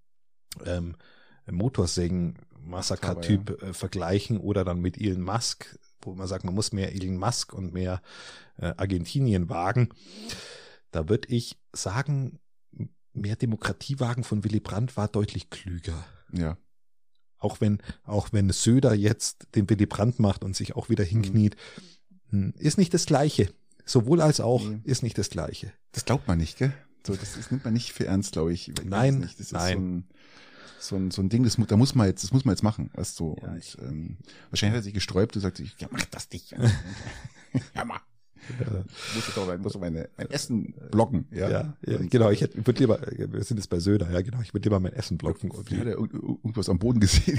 Motorsägen-Massaker-Typ vergleichen oder dann mit Elon Musk, wo man sagt, man muss mehr Elon Musk und mehr Argentinien wagen. Da würde ich sagen, mehr Demokratie wagen von Willy Brandt war deutlich klüger. Ja. Auch wenn Söder jetzt den Willy Brandt macht und sich auch wieder hinkniet, ist nicht das Gleiche. Sowohl als auch ist nicht das Gleiche. Das glaubt man nicht, gell? So, das nimmt man nicht für ernst, glaube ich. Nein, das ist so ein Ding, das muss man jetzt machen, weißt du. Ja, und wahrscheinlich hat er sich gesträubt und sagt sich, ja, mach das nicht. Ja, mach. Muss doch mein Essen blocken. Ja, genau. Ich würde lieber, wir sind jetzt bei Söder, ja genau, ich würde lieber mein Essen blocken. Hat er irgendwas am Boden gesehen?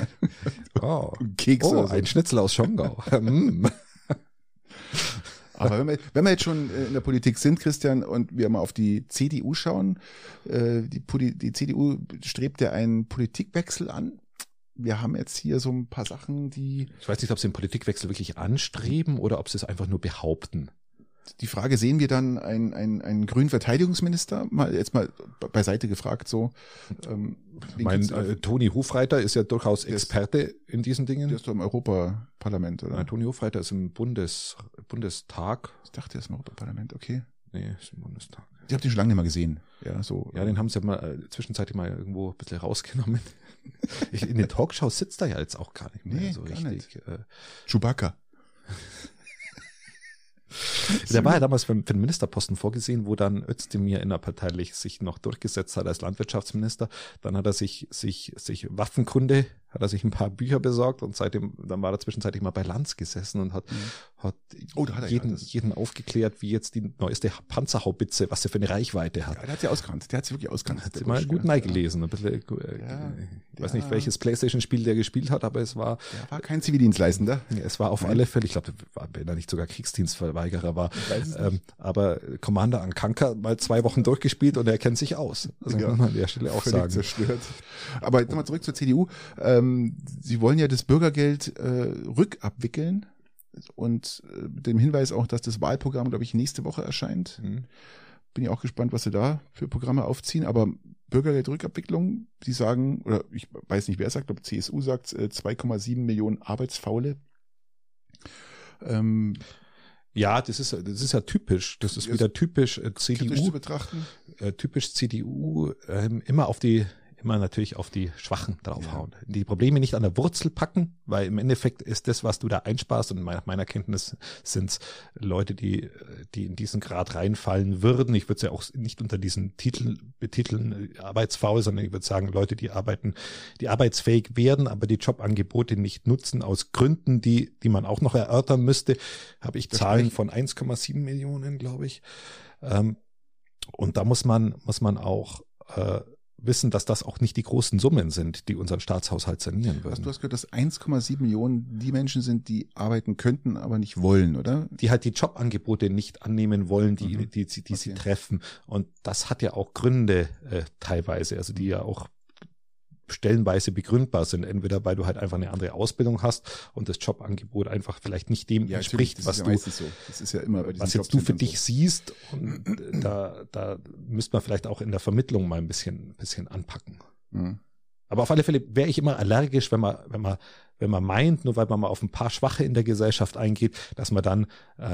Keks oder so. Ein Schnitzel aus Schongau. Aber wenn wir jetzt schon in der Politik sind, Christian, und wir mal auf die CDU schauen, die CDU strebt ja einen Politikwechsel an. Wir haben jetzt hier so ein paar Sachen, die... Ich weiß nicht, ob sie den Politikwechsel wirklich anstreben oder ob sie es einfach nur behaupten. Die Frage, sehen wir dann einen grünen Verteidigungsminister? Jetzt mal beiseite gefragt so. Toni Hofreiter ist ja durchaus Experte in diesen Dingen. Der ist doch im Europaparlament, oder? Nein, Toni Hofreiter ist im Bundestag. Ich dachte, er ist im Europaparlament, okay. Nee, ist im Bundestag. Ich habe den schon lange nicht mehr gesehen. Ja, den haben sie ja mal zwischenzeitlich mal irgendwo ein bisschen rausgenommen. In den Talkshows sitzt er ja jetzt auch gar nicht mehr so richtig. Nicht. Chewbacca. Der war ja damals für den Ministerposten vorgesehen, wo dann Özdemir innerparteilich sich noch durchgesetzt hat als Landwirtschaftsminister. Dann hat er sich Waffenkunde, hat er sich ein paar Bücher besorgt und dann war er zwischenzeitlich mal bei Lanz gesessen und hat jeden aufgeklärt, wie jetzt die neueste Panzerhaubitze, was sie für eine Reichweite hat. Ja, der hat sie auskannt. Der hat sie wirklich auskannt. Hat sie mal gut neigelesen. Ich weiß nicht, welches PlayStation-Spiel der gespielt hat, aber es war... Er war kein Zivildienstleistender. Es war auf alle Fälle, ich glaube, wenn er nicht sogar Kriegsdienstverweigerer war, aber Commander Ankanka mal 2 Wochen durchgespielt und er kennt sich aus. Also kann man an der Stelle auch sagen. Zerstört. Aber jetzt nochmal zurück zur CDU. Sie wollen ja das Bürgergeld rückabwickeln und dem Hinweis auch, dass das Wahlprogramm, glaube ich, nächste Woche erscheint. Bin ich auch gespannt, was sie da für Programme aufziehen. Aber Bürgergeldrückabwicklung, Sie sagen, oder ich weiß nicht, wer sagt, ob CSU sagt, 2,7 Millionen Arbeitsfaule Ja, das ist ja typisch. Das ist wieder typisch CDU. Kritisch zu betrachten. Typisch CDU, immer natürlich auf die Schwachen draufhauen. Ja. Die Probleme nicht an der Wurzel packen, weil im Endeffekt ist das, was du da einsparst, und nach meiner Kenntnis sind es Leute, die in diesen Grad reinfallen würden. Ich würde es ja auch nicht unter diesen Titel betiteln, arbeitsfaul, sondern ich würde sagen, Leute, die arbeitsfähig werden, aber die Jobangebote nicht nutzen, aus Gründen, die man auch noch erörtern müsste, habe ich Zahlen von 1,7 Millionen, glaube ich. Und da muss man auch wissen, dass das auch nicht die großen Summen sind, die unseren Staatshaushalt sanieren würden. Du hast gehört, dass 1,7 Millionen die Menschen sind, die arbeiten könnten, aber nicht wollen, oder? Die halt die Jobangebote nicht annehmen wollen, die sie treffen. Und das hat ja auch Gründe teilweise, also die ja auch stellenweise begründbar sind. Entweder weil du halt einfach eine andere Ausbildung hast und das Jobangebot einfach vielleicht nicht dem entspricht, was du, so. Das ist ja immer bei was jetzt du für dich siehst. Und da müsste man vielleicht auch in der Vermittlung mal ein bisschen anpacken. Mhm. Aber auf alle Fälle wäre ich immer allergisch, wenn man meint, nur weil man mal auf ein paar Schwache in der Gesellschaft eingeht, dass man dann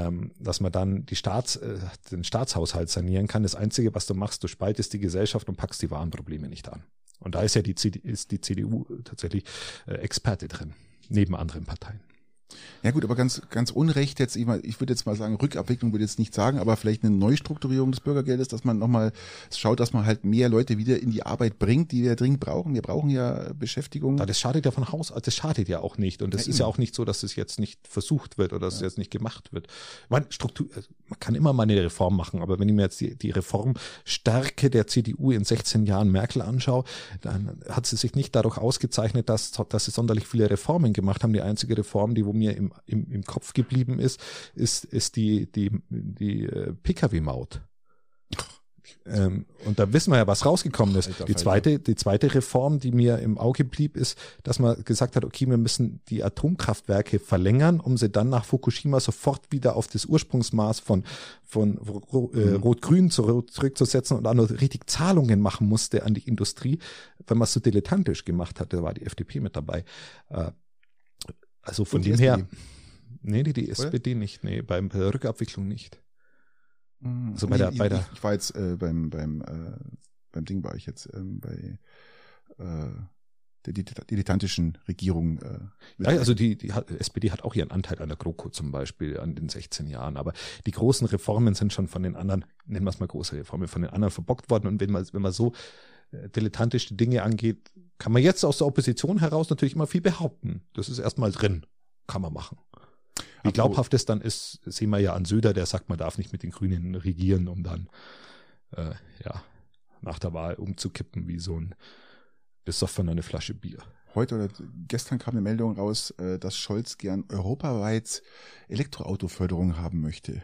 den Staatshaushalt sanieren kann. Das Einzige, was du machst, du spaltest die Gesellschaft und packst die wahren Probleme nicht an. Und da ist ja die CDU tatsächlich Experte drin, neben anderen Parteien. Ja gut, aber ganz unrecht jetzt, ich würde jetzt mal sagen, Rückabwicklung würde ich jetzt nicht sagen, aber vielleicht eine Neustrukturierung des Bürgergeldes, dass man nochmal schaut, dass man halt mehr Leute wieder in die Arbeit bringt, die wir dringend brauchen. Wir brauchen ja Beschäftigung. Ja, das schadet ja von Haus aus, das schadet ja auch nicht. Und das ist ja auch nicht so, dass es jetzt nicht versucht wird oder dass es jetzt nicht gemacht wird. Man kann immer mal eine Reform machen, aber wenn ich mir jetzt die Reformstärke der CDU in 16 Jahren Merkel anschaue, dann hat sie sich nicht dadurch ausgezeichnet, dass sie sonderlich viele Reformen gemacht haben. Die einzige Reform, die mir im Kopf geblieben ist die Pkw-Maut. Und da wissen wir ja, was rausgekommen ist. Die zweite Reform, die mir im Auge blieb, ist, dass man gesagt hat, okay, wir müssen die Atomkraftwerke verlängern, um sie dann nach Fukushima sofort wieder auf das Ursprungsmaß von Rot-Grün zurückzusetzen und auch noch richtig Zahlungen machen musste an die Industrie, wenn man es so dilettantisch gemacht hat. Da war die FDP mit dabei. Also von dem her, die SPD nicht, bei der Rückabwicklung nicht. Also ich war jetzt beim Ding war ich jetzt bei der dilettantischen Regierung. Also die SPD hat auch ihren Anteil an der GroKo zum Beispiel an den 16 Jahren, aber die großen Reformen sind schon von den anderen, nennen wir es mal große Reformen, von den anderen verbockt worden. Und wenn man so dilettantisch die Dinge angeht, kann man jetzt aus der Opposition heraus natürlich immer viel behaupten. Das ist erstmal drin, kann man machen. Wie glaubhaft es dann ist, sehen wir ja an Söder, der sagt, man darf nicht mit den Grünen regieren, um dann nach der Wahl umzukippen wie so ein besoffener eine Flasche Bier. Heute oder gestern kam eine Meldung raus, dass Scholz gern europaweit Elektroautoförderung haben möchte.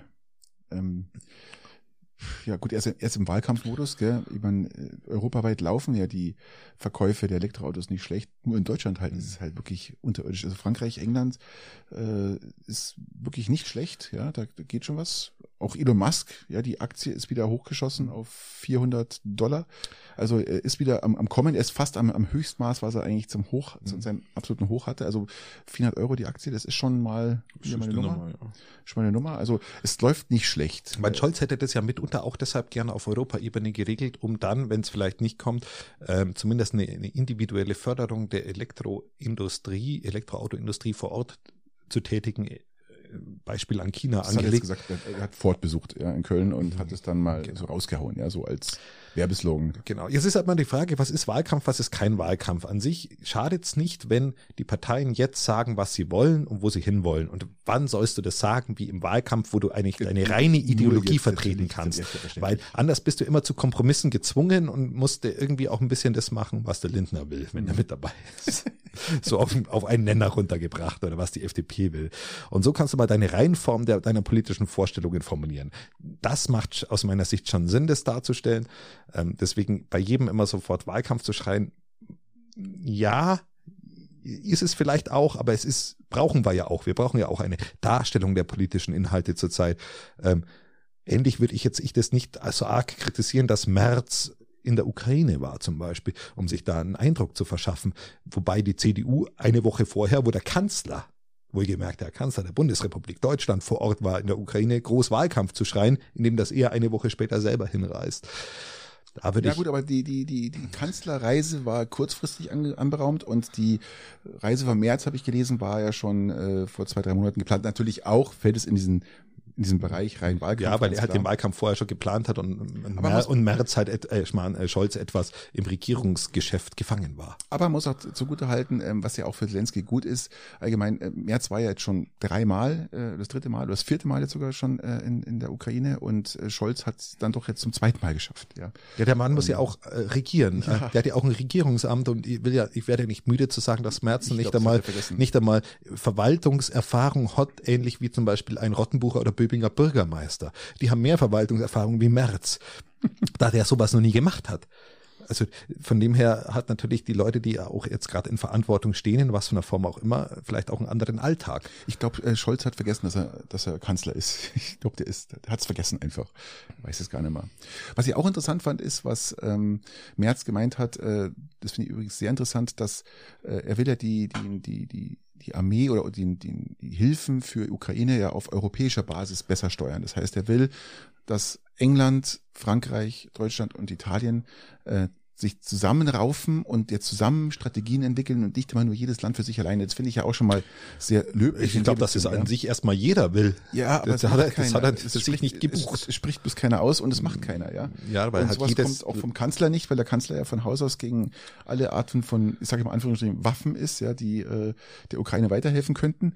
Ja gut, er ist im Wahlkampfmodus, gell? Ich meine, europaweit laufen ja die Verkäufe der Elektroautos nicht schlecht. Nur in Deutschland halt ist es halt wirklich unterirdisch. Also Frankreich, England ist wirklich nicht schlecht, ja, da geht schon was. Auch Elon Musk, ja, die Aktie ist wieder hochgeschossen auf $400. Also er ist wieder am Kommen, er ist fast am Höchstmaß, was er eigentlich zu seinem absoluten Hoch hatte. Also 400 € die Aktie, das ist schon mal wieder meine Nummer. Schon mal eine Nummer. Also es läuft nicht schlecht. Mein Scholz hätte das ja mitunter auch deshalb gerne auf Europaebene geregelt, um dann, wenn es vielleicht nicht kommt, zumindest eine individuelle Förderung der Elektroautoindustrie vor Ort zu tätigen. Beispiel an China angelegt. Er hat Ford besucht in Köln und hat es dann mal so rausgehauen, so als Werbeslogan. Genau. Jetzt ist halt mal die Frage, was ist Wahlkampf, was ist kein Wahlkampf? An sich schadet es nicht, wenn die Parteien jetzt sagen, was sie wollen und wo sie hinwollen. Und wann sollst du das sagen, wie im Wahlkampf, wo du eigentlich deine reine Ideologie vertreten kannst? Weil anders bist du immer zu Kompromissen gezwungen und musst irgendwie auch ein bisschen das machen, was der Lindner will, wenn er mit dabei ist. So auf einen Nenner runtergebracht oder was die FDP will. Und so kannst du mal deine Reihenform deiner politischen Vorstellungen formulieren. Das macht aus meiner Sicht schon Sinn, das darzustellen. Deswegen bei jedem immer sofort Wahlkampf zu schreien, ja, ist es vielleicht auch, aber brauchen wir ja auch. Wir brauchen ja auch eine Darstellung der politischen Inhalte zurzeit. Ähnlich würde ich das nicht so arg kritisieren, dass Merz in der Ukraine war zum Beispiel, um sich da einen Eindruck zu verschaffen. Wobei die CDU eine Woche vorher, wo der Kanzler wohlgemerkt der Kanzler der Bundesrepublik Deutschland vor Ort war in der Ukraine, groß Wahlkampf zu schreien, indem das er eine Woche später selber hinreist. Da würde Ja gut, aber die Kanzlerreise war kurzfristig anberaumt und die Reise von Merz, habe ich gelesen, war ja schon vor 2-3 Monaten geplant. Natürlich auch fällt es in diesen Bereich rein Wahlkampf. Ja, weil er halt den Wahlkampf vorher schon geplant hat und Merz halt, Scholz etwas im Regierungsgeschäft gefangen war. Aber man muss auch zugutehalten, was ja auch für Zelensky gut ist, allgemein, Merz war ja jetzt schon 3 Mal, das 3. Mal oder das 4. Mal jetzt sogar schon in der Ukraine und Scholz hat es dann doch jetzt zum 2. Mal geschafft. Ja, der Mann muss ja auch regieren. Ja. Der hat ja auch ein Regierungsamt und ich werde ja nicht müde zu sagen, dass Merz nicht einmal Verwaltungserfahrung hat, ähnlich wie zum Beispiel ein Rottenbucher oder Böbinger Bürgermeister. Die haben mehr Verwaltungserfahrung wie Merz, da der sowas noch nie gemacht hat. Also von dem her hat natürlich die Leute, die auch jetzt gerade in Verantwortung stehen, in was für einer Form auch immer, vielleicht auch einen anderen Alltag. Ich glaube, Scholz hat vergessen, dass er Kanzler ist. Ich glaube, der hat es vergessen einfach. Weiß es gar nicht mehr. Was ich auch interessant fand, ist, was Merz gemeint hat, das finde ich übrigens sehr interessant, dass er will ja die Armee oder die Hilfen für Ukraine ja auf europäischer Basis besser steuern. Das heißt, er will, dass England, Frankreich, Deutschland und Italien sich zusammenraufen und jetzt zusammen Strategien entwickeln und nicht immer nur jedes Land für sich alleine. Das finde ich ja auch schon mal sehr löblich. Ich glaube, dass es an sich erstmal jeder will. Ja, aber das hat er sich nicht gebucht. Es spricht bloß keiner aus und es macht keiner, ja. Ja, weil und halt sowas kommt auch vom Kanzler nicht, weil der Kanzler ja von Haus aus gegen alle Arten von, ich sage mal Anführungsstrichen, Waffen ist, ja, die der Ukraine weiterhelfen könnten.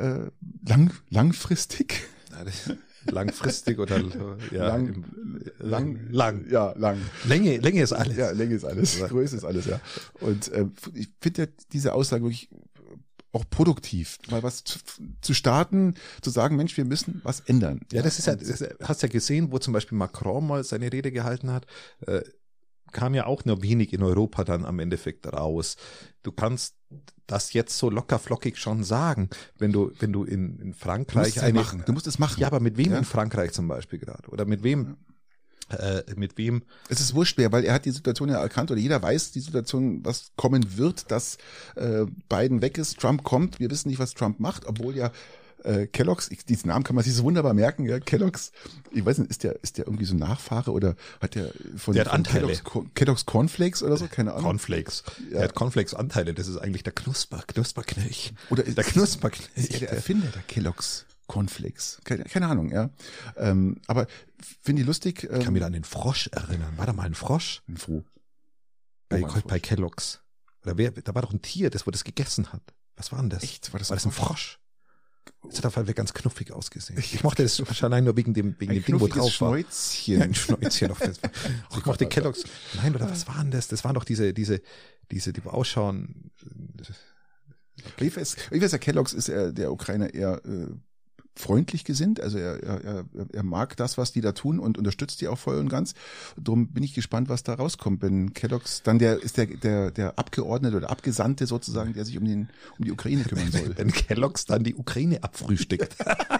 Langfristig. Langfristig oder ja, lang. Ja, lang. Länge ist alles. Ja, Länge ist alles. Größe ist alles, ja. Und ich finde ja diese Aussage wirklich auch produktiv, mal was zu starten, zu sagen, Mensch, wir müssen was ändern. Ja, das ist ja, hast ja gesehen, wo zum Beispiel Macron mal seine Rede gehalten hat, kam ja auch nur wenig in Europa dann am Endeffekt raus. Du kannst das jetzt so locker flockig schon sagen, wenn du in Frankreich du musst es machen. Ja, aber mit wem in Frankreich zum Beispiel gerade? Oder mit wem? Es ist wurscht schwer, weil er hat die Situation ja erkannt oder jeder weiß die Situation, was kommen wird, dass Biden weg ist, Trump kommt. Wir wissen nicht, was Trump macht, obwohl ja Kellogg's, diesen Namen kann man sich so wunderbar merken, ja, Kellogg's, ich weiß nicht, ist der irgendwie so ein Nachfahre oder hat der von Anteile. Kellogg's Cornflakes oder so, keine Ahnung. Cornflakes. Ja. Der hat Cornflakes Anteile, das ist eigentlich der Knusperknilch. Oder der Knusperknilch. Ist der Erfinder der Kellogg's Cornflakes. Keine Ahnung, ja. Aber finde ich lustig. Ich kann mich an den Frosch erinnern. War da mal ein Frosch? Ein Froh. Bei Kellogg's. Da war doch ein Tier, das wo das gegessen hat. Was war denn das? Echt? War das ein Frosch? Das hat auf jeden Fall ganz knuffig ausgesehen. Ich mochte das allein nur wegen dem Ding, wo drauf war. Schnäuzchen. Ja, ein Schnäuzchen auf das. Ich mochte Kellogg's. Nein, oder was waren das? Das waren doch diese, die ausschauen. Ich weiß ja, Kellogg's ist der Ukrainer eher freundlich gesinnt, also er mag das, was die da tun und unterstützt die auch voll und ganz. Darum bin ich gespannt, was da rauskommt, wenn Kellogg's dann der Abgeordnete oder Abgesandte sozusagen, der sich um die Ukraine kümmern soll. Wenn Kellogg's dann die Ukraine abfrühstückt.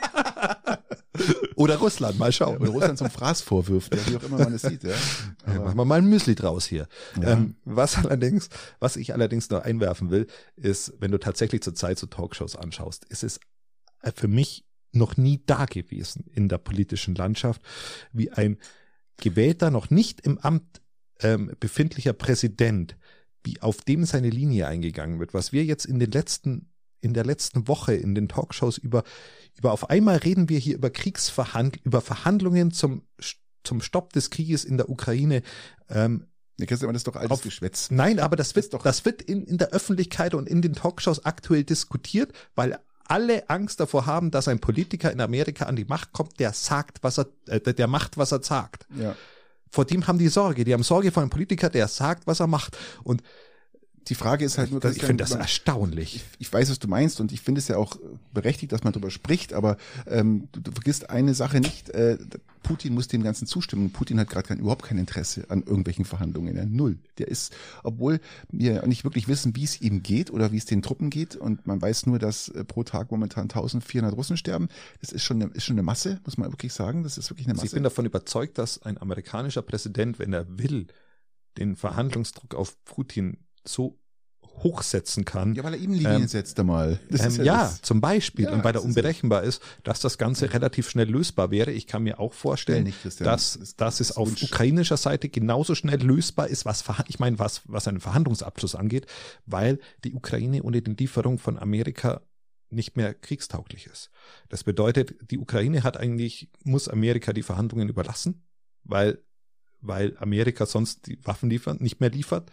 Oder Russland, mal schauen. Oder Russland zum Fraß vorwirft, wie auch immer man es sieht. Ja. Machen wir mal ein Müsli draus hier. Ja. Was ich allerdings noch einwerfen will, ist, wenn du tatsächlich zurzeit so Talkshows anschaust, ist es für mich noch nie da gewesen in der politischen Landschaft, wie ein gewählter, noch nicht im Amt befindlicher Präsident, wie auf dem seine Linie eingegangen wird. Was wir jetzt in der letzten Woche in den Talkshows über auf einmal reden wir hier über über Verhandlungen zum Stopp des Krieges in der Ukraine. Das ist doch altes Geschwätz. Nein, aber das wird in der Öffentlichkeit und in den Talkshows aktuell diskutiert, weil alle Angst davor haben, dass ein Politiker in Amerika an die Macht kommt, der macht, was er sagt. Ja. Vor dem haben die Sorge. Die haben Sorge vor einem Politiker, der sagt, was er macht. Und die Frage ist halt nur, ich finde das erstaunlich. Ich weiß, was du meinst und ich finde es ja auch berechtigt, dass man darüber spricht, aber du vergisst eine Sache nicht, Putin muss dem Ganzen zustimmen. Putin hat gerade überhaupt kein Interesse an irgendwelchen Verhandlungen. Ja, null. Der ist, obwohl wir nicht wirklich wissen, wie es ihm geht oder wie es den Truppen geht und man weiß nur, dass pro Tag momentan 1400 Russen sterben. Das ist schon eine Masse, muss man wirklich sagen. Das ist wirklich eine Masse. Ich bin davon überzeugt, dass ein amerikanischer Präsident, wenn er will, den Verhandlungsdruck auf Putin so hochsetzen kann. Ja, weil er Innenlinien setzt einmal. Zum Beispiel. Ja, und weil er das ist unberechenbar ist, dass das Ganze relativ schnell lösbar wäre. Ich kann mir auch vorstellen, nicht, Christian. dass es auf Wunsch. ukrainischer Seite genauso schnell lösbar ist, was einen Verhandlungsabschluss angeht, weil die Ukraine ohne die Lieferung von Amerika nicht mehr kriegstauglich ist. Das bedeutet, die Ukraine muss Amerika die Verhandlungen überlassen, weil Amerika sonst die Waffen nicht mehr liefert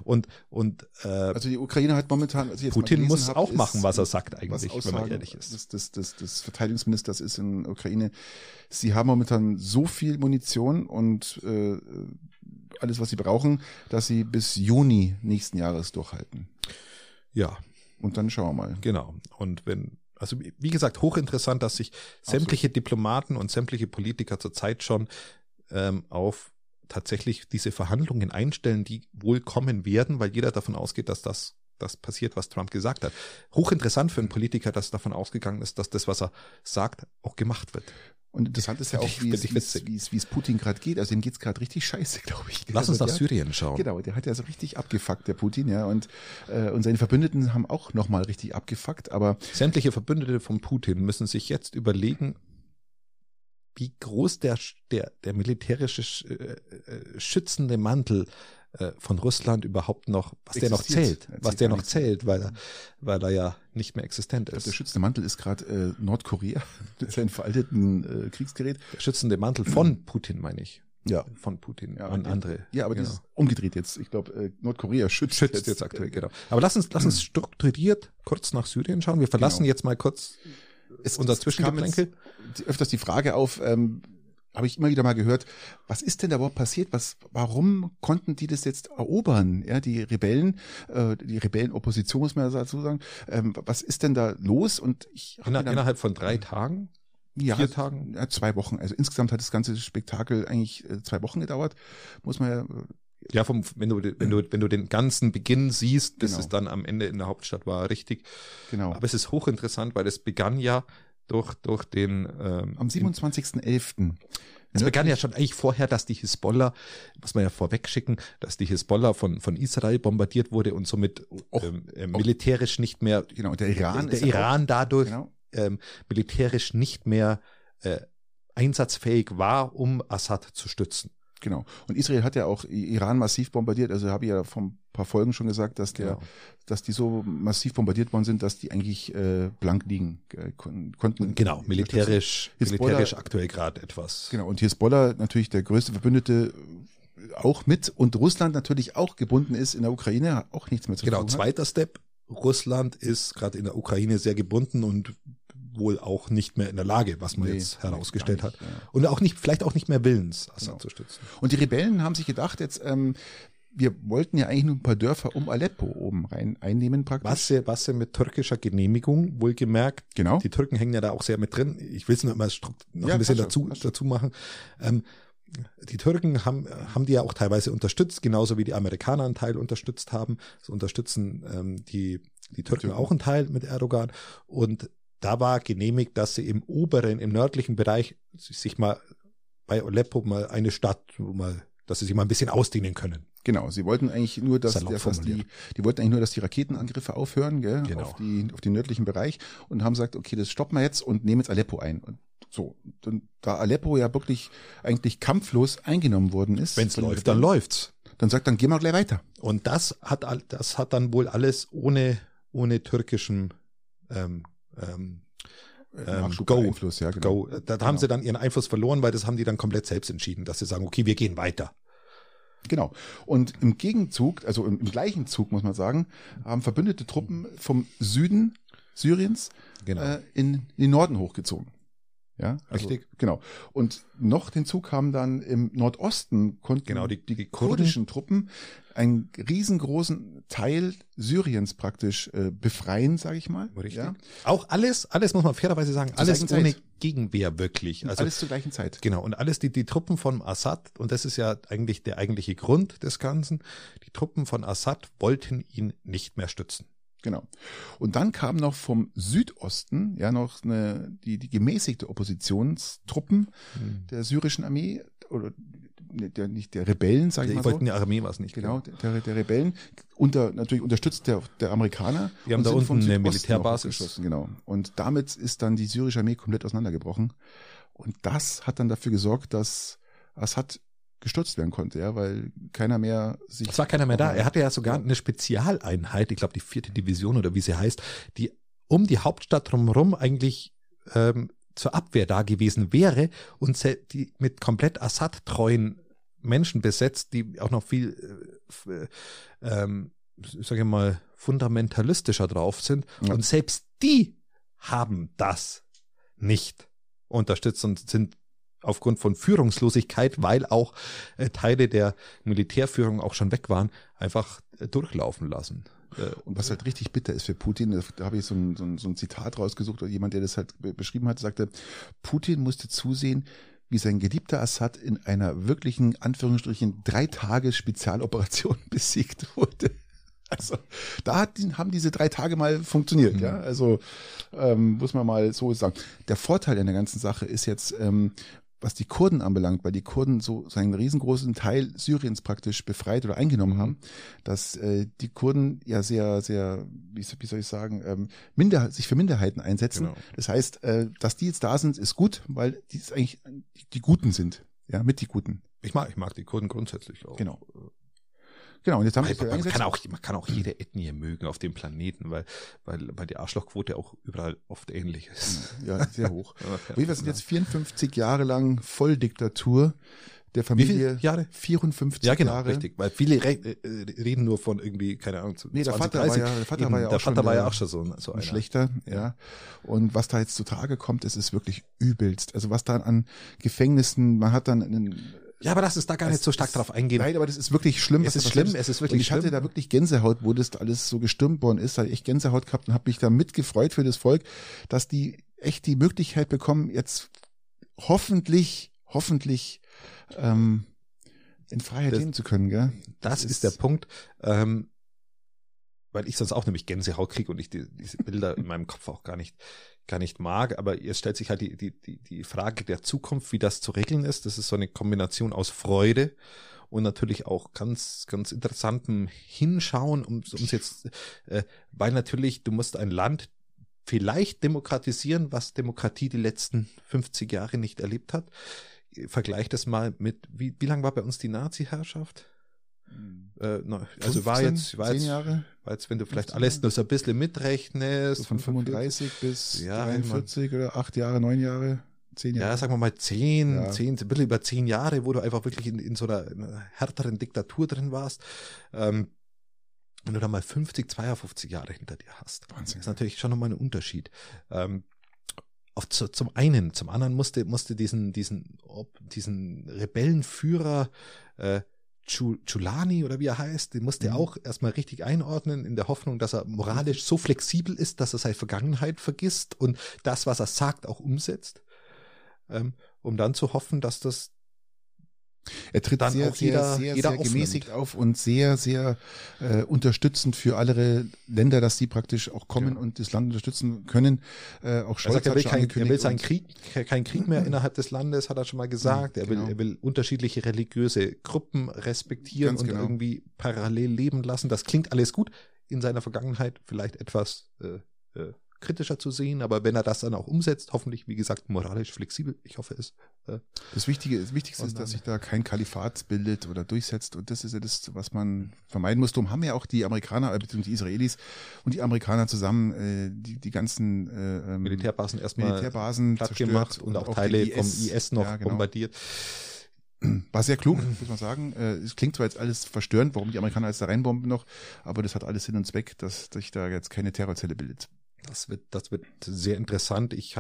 Also die Ukraine hat momentan, als ich jetzt Putin mal muss gelesen auch habe, machen, was er sagt eigentlich, was wenn Aussagen man ehrlich ist. des Verteidigungsministers ist in der Ukraine. Sie haben momentan so viel Munition und alles, was sie brauchen, dass sie bis Juni nächsten Jahres durchhalten. Ja, Und dann schauen wir mal. genau. Und also wie gesagt, hochinteressant, dass sich sämtliche Diplomaten und sämtliche Politiker zurzeit schon auf tatsächlich diese Verhandlungen einstellen, die wohl kommen werden, weil jeder davon ausgeht, dass das passiert, was Trump gesagt hat. Hochinteressant für einen Politiker, dass davon ausgegangen ist, dass das, was er sagt, auch gemacht wird. Und interessant ist ja auch, wie es Putin gerade geht. Also ihm geht's gerade richtig scheiße, glaube ich. Lass uns Also nach Syrien schauen. Genau, der hat ja so richtig abgefuckt, der Putin, ja. Und seine Verbündeten haben auch nochmal richtig abgefuckt, aber Sämtliche Verbündete von Putin müssen sich jetzt überlegen, wie groß der militärische schützende Mantel von Russland überhaupt noch, was der noch zählt, weil er ja nicht mehr existent ist. der schützende Mantel ist gerade Nordkorea mit seinem veralteten Kriegsgerät. Der schützende Mantel von Putin, meine ich. Ja. Von Putin Ja, an andere. Ja, aber genau. das ist umgedreht jetzt. Ich glaube, Nordkorea schützt Jetzt aktuell, genau. Aber lass uns strukturiert kurz nach Syrien schauen. Wir verlassen jetzt mal kurz unser Zwischengeplänkel. Öfters die Frage auf, habe ich immer wieder mal gehört, was ist denn da überhaupt passiert? Warum konnten die das jetzt erobern? Ja, die Rebellenopposition muss man dazu sagen. Was ist denn da los? Und innerhalb von 3 Tagen? 4 Tagen? Ja, 2 Wochen. Also insgesamt hat das ganze Spektakel eigentlich 2 Wochen gedauert. Muss man ja, wenn du den ganzen Beginn siehst, bis Genau. es dann am Ende in der Hauptstadt war, richtig. Genau. Aber es ist hochinteressant, weil es begann ja durch den am 27.11. Es begann ja schon eigentlich vorher, dass die Hisbollah, muss man ja vorwegschicken, dass die Hisbollah von Israel bombardiert wurde und somit militärisch nicht mehr, Genau, der Iran dadurch genau. Militärisch nicht mehr einsatzfähig war, um Assad zu stützen. Genau. Und Israel hat ja auch Iran massiv bombardiert. Also habe ich ja vor ein paar Folgen schon gesagt, dass die so massiv bombardiert worden sind, dass die eigentlich blank liegen konnten. Genau, militärisch aktuell gerade etwas. Genau. Und Hisbollah natürlich der größte Verbündete auch mit und Russland natürlich auch gebunden ist in der Ukraine, auch nichts mehr zu tun hat. Genau, zweiter Step. Russland ist gerade in der Ukraine sehr gebunden und wohl auch nicht mehr in der Lage, was man jetzt herausgestellt hat. Ja. Und vielleicht auch nicht mehr willens, Assad zu stützen. Und die Rebellen haben sich gedacht, jetzt, wir wollten ja eigentlich nur ein paar Dörfer um Aleppo oben rein einnehmen praktisch. Was ja mit türkischer Genehmigung, wohlgemerkt. Genau. Die Türken hängen ja da auch sehr mit drin. Ich will es noch ein bisschen dazu machen. Die Türken haben die ja auch teilweise unterstützt, genauso wie die Amerikaner einen Teil unterstützt haben. So unterstützen die Türken auch einen Teil mit Erdogan. Und da war genehmigt, dass sie im nördlichen Bereich sich mal bei Aleppo mal eine Stadt, dass sie sich mal ein bisschen ausdehnen können. Genau, sie wollten eigentlich nur, dass die Raketenangriffe aufhören, gell, genau. auf den nördlichen Bereich und haben gesagt, okay, das stoppen wir jetzt und nehmen jetzt Aleppo ein. Und so, und da Aleppo ja wirklich eigentlich kampflos eingenommen worden ist. Wenn es läuft, dann läuft's. Dann sagt, dann gehen wir gleich weiter. Und das hat dann wohl alles ohne türkischen Einfluss, ja, genau. Da haben sie dann ihren Einfluss verloren, weil das haben die dann komplett selbst entschieden, dass sie sagen, okay, wir gehen weiter. Genau. Und im Gegenzug, also im gleichen Zug muss man sagen, haben verbündete Truppen vom Süden Syriens in den Norden hochgezogen. Ja, also, richtig. Genau. Und noch den Zug haben dann im Nordosten konnten die kurdischen Truppen einen riesengroßen Teil Syriens praktisch befreien, sage ich mal. Richtig. Ja? Auch alles muss man fairerweise sagen, alles ohne Gegenwehr wirklich. Also alles zur gleichen Zeit. Genau. Und alles die Truppen von Assad, und das ist ja eigentlich der eigentliche Grund des Ganzen, die Truppen von Assad wollten ihn nicht mehr stützen. Genau. Und dann kam noch vom Südosten ja noch die gemäßigte Oppositionstruppen der syrischen Armee oder nicht der Rebellen, sage ich mal Die so. wollten ja Armee, war es nicht. Genau, der Rebellen, natürlich unterstützt der Amerikaner. Die haben und da sind unten von eine Südosten Militärbasis. noch geschossen, genau. Und damit ist dann die syrische Armee komplett auseinandergebrochen. Und das hat dann dafür gesorgt, dass Assad gestürzt werden konnte, ja, weil keiner mehr sich... Es war keiner mehr da. Er hatte ja sogar eine Spezialeinheit, ich glaube die 4. Division oder wie sie heißt, die um die Hauptstadt drumherum eigentlich zur Abwehr da gewesen wäre und die mit komplett Assad-treuen Menschen besetzt, die auch noch viel, sage ich mal, fundamentalistischer drauf sind. Ja. Und selbst die haben das nicht unterstützt und sind aufgrund von Führungslosigkeit, weil auch Teile der Militärführung auch schon weg waren, einfach durchlaufen lassen. Und was halt richtig bitter ist für Putin, da habe ich so ein Zitat rausgesucht, oder jemand, der das halt beschrieben hat, sagte, Putin musste zusehen, wie sein geliebter Assad in einer wirklichen, Anführungsstrichen, 3 Tage Spezialoperation besiegt wurde. Also da haben diese 3 Tage mal funktioniert, ja. Also muss man mal so sagen. Der Vorteil in der ganzen Sache ist jetzt, was die Kurden anbelangt, weil die Kurden so einen riesengroßen Teil Syriens praktisch befreit oder eingenommen haben, dass die Kurden ja sehr, sehr, wie soll ich sagen, sich für Minderheiten einsetzen. Genau. Das heißt, dass die jetzt da sind, ist gut, weil die ist eigentlich die Guten sind, ja, mit die Guten. Ich mag die Kurden grundsätzlich auch. Genau. Genau, und jetzt haben man kann auch jede Ethnie mögen auf dem Planeten, weil die Arschlochquote auch überall oft ähnlich ist. Ja, sehr hoch. Wir sind jetzt 54 Jahre lang Volldiktatur der Familie. Wie viele Jahre? 54 Jahre. Ja, genau, Jahre. Richtig, weil viele reden nur von irgendwie, keine Ahnung, nee, 20, der Vater war ja auch schon so ein schlechter, ja. Und was da jetzt zutage kommt, ist wirklich übelst. Also was da an Gefängnissen, man hat dann ja, aber lass uns da gar nicht so stark drauf eingehen. Nein, aber das ist wirklich schlimm. Es ist wirklich schlimm. Ich hatte da wirklich Gänsehaut, wo das alles so gestürmt worden ist. Da habe ich Gänsehaut gehabt und habe mich da mitgefreut für das Volk, dass die echt die Möglichkeit bekommen, jetzt hoffentlich in Freiheit leben zu können. Gell? Das ist der Punkt. Weil ich sonst auch nämlich Gänsehaut kriege und ich diese Bilder in meinem Kopf auch gar nicht mag, aber jetzt stellt sich halt die Frage der Zukunft, wie das zu regeln ist. Das ist so eine Kombination aus Freude und natürlich auch ganz, ganz interessantem Hinschauen, um's jetzt, weil natürlich, du musst ein Land vielleicht demokratisieren, was Demokratie die letzten 50 Jahre nicht erlebt hat. Vergleich das mal mit, wie lang war bei uns die Nazi-Herrschaft? Also 10 Jahre. War jetzt, wenn du vielleicht alles nur so ein bisschen mitrechnest. So von 35 bis 43 oder 8 Jahre, 9 Jahre, 10 Jahre. Ja, sagen wir mal 10, ein bisschen über 10 Jahre, wo du einfach wirklich in so einer härteren Diktatur drin warst. Wenn du da mal 52 Jahre hinter dir hast, Wahnsinn. Ist natürlich schon nochmal ein Unterschied. Zum anderen musste diesen Rebellenführer, Giuliani oder wie er heißt, den musste er auch erstmal richtig einordnen, in der Hoffnung, dass er moralisch so flexibel ist, dass er seine Vergangenheit vergisst und das, was er sagt, auch umsetzt, um dann zu hoffen, dass das er tritt dann sehr gemäßigt auf und sehr, sehr unterstützend für alle Länder, dass sie praktisch auch kommen und das Land unterstützen können. Auch Scholz er will keinen Krieg mehr innerhalb des Landes, hat er schon mal gesagt. Er will unterschiedliche religiöse Gruppen respektieren und irgendwie parallel leben lassen. Das klingt alles gut. In seiner Vergangenheit vielleicht etwas kritischer zu sehen, aber wenn er das dann auch umsetzt, hoffentlich, wie gesagt, moralisch flexibel, ich hoffe es. Das Wichtigste ist, dass sich da kein Kalifat bildet oder durchsetzt und das ist ja das, was man vermeiden muss. Darum haben ja auch die Amerikaner, beziehungsweise die Israelis und die Amerikaner zusammen die ganzen Militärbasen platt gemacht und auch Teile vom IS noch bombardiert. War sehr klug, muss man sagen. Es klingt zwar jetzt alles verstörend, warum die Amerikaner jetzt da reinbomben noch, aber das hat alles Sinn und Zweck, dass sich da jetzt keine Terrorzelle bildet. Das wird sehr interessant. Ich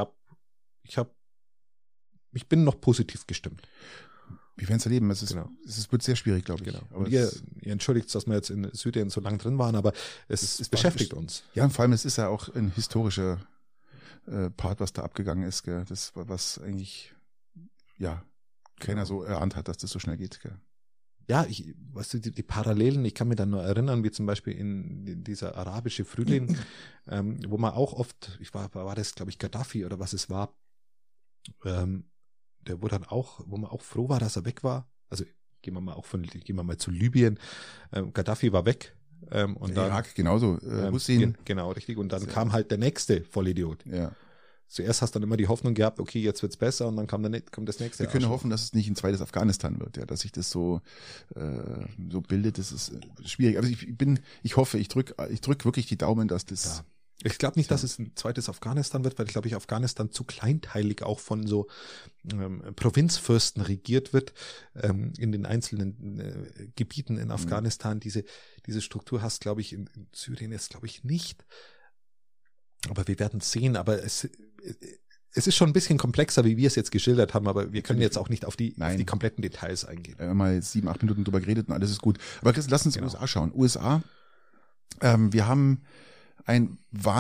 bin noch positiv gestimmt. Wir werden es erleben. Es wird sehr schwierig, glaube ich. Genau. Aber ihr entschuldigt, dass wir jetzt in Syrien so lange drin waren, aber es beschäftigt uns. Ja, und vor allem, es ist ja auch ein historischer Part, was da abgegangen ist. Gell? Das, was eigentlich, keiner so erahnt hat, dass das so schnell geht. Gell? Ja, die Parallelen, ich kann mich dann nur erinnern, wie zum Beispiel in dieser arabische Frühling, wo man auch oft, war das, glaube ich, Gaddafi oder was es war, der wurde dann auch, wo man auch froh war, dass er weg war. Also gehen wir mal zu Libyen. Gaddafi war weg. Und dann Irak genauso. Hussein. Genau, richtig. Und dann kam halt der nächste Vollidiot. Ja. Zuerst hast du dann immer die Hoffnung gehabt, okay, jetzt wird's besser, und dann kommt das nächste. Wir können hoffen, dass es nicht ein zweites Afghanistan wird, ja, dass sich das so bildet, das ist schwierig. Also ich hoffe, ich drück wirklich die Daumen, dass das. Ja. Ich glaube nicht, dass es ein zweites Afghanistan wird, weil ich glaube, Afghanistan zu kleinteilig auch von so Provinzfürsten regiert wird. In den einzelnen Gebieten in Afghanistan, diese Struktur hast, glaube ich, in Syrien jetzt, glaube ich, nicht. Aber wir werden sehen. Aber es ist schon ein bisschen komplexer, wie wir es jetzt geschildert haben, aber wir können jetzt auch nicht auf die kompletten Details eingehen. Mal 7-8 Minuten drüber geredet und alles ist gut. Aber Chris, lass uns USA schauen. USA, wir haben einen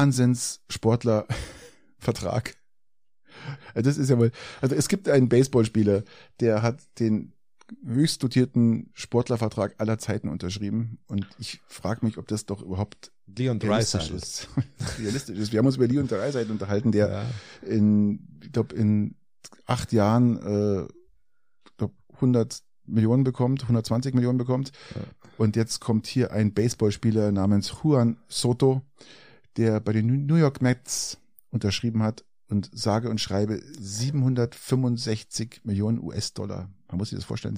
Wahnsinns-Sportler-Vertrag. Das ist ja mal, also es gibt einen Baseballspieler, der hat den höchst dotierten Sportlervertrag aller Zeiten unterschrieben, und ich frage mich, ob das doch überhaupt Leon Draisaitl ist. Realistisch ist. Wir haben uns über Leon Draisaitl unterhalten, der in 8 Jahren 100 Millionen bekommt, 120 Millionen bekommt. Ja. Und jetzt kommt hier ein Baseballspieler namens Juan Soto, der bei den New York Mets unterschrieben hat, und sage und schreibe 765 Millionen US-Dollar. Man muss sich das vorstellen,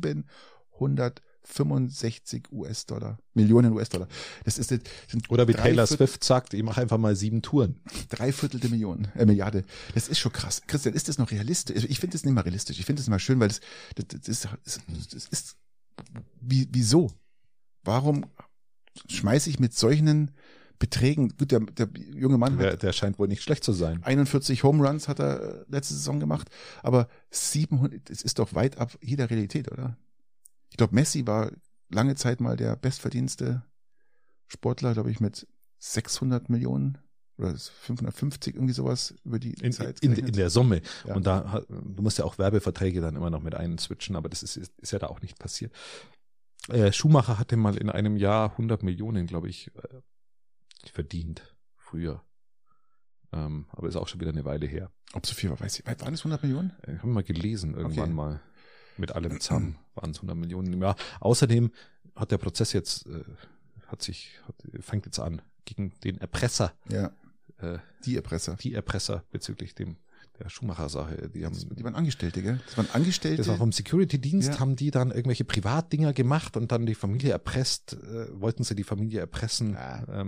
765 Millionen US-Dollar. Das ist oder wie Taylor Swift sagt, ich mache einfach mal 7 Touren. 3/4 Milliarde. Das ist schon krass. Christian, ist das noch realistisch? Also ich finde das nicht mal realistisch. Ich finde das mal schön, weil das ist wieso? Warum schmeiße ich mit solchen Beträgen, gut, der junge Mann der scheint wohl nicht schlecht zu sein. 41 Home Runs hat er letzte Saison gemacht, aber 700, das ist doch weit ab jeder Realität, oder? Ich glaube, Messi war lange Zeit mal der bestverdienste Sportler, glaube ich, mit 600 Millionen oder 550, irgendwie sowas über die Zeit. In der Summe. Ja. Und du musst ja auch Werbeverträge dann immer noch mit einswitchen, aber das ist ja da auch nicht passiert. Schumacher hatte mal in einem Jahr 100 Millionen, glaube ich, verdient, früher. Aber ist auch schon wieder eine Weile her. Ob so viel war, weiß ich. Waren es 100 Millionen? Ich habe mal gelesen, irgendwann mal. Mit allem zusammen waren es 100 Millionen im Jahr. Außerdem hat der Prozess jetzt, fängt jetzt an, gegen den Erpresser. Ja. Die Erpresser. Die Erpresser bezüglich der Schumacher-Sache. Die waren Angestellte, gell? Das waren Angestellte. Das war vom Security-Dienst, haben die dann irgendwelche Privatdinger gemacht und dann die Familie erpresst, wollten sie die Familie erpressen.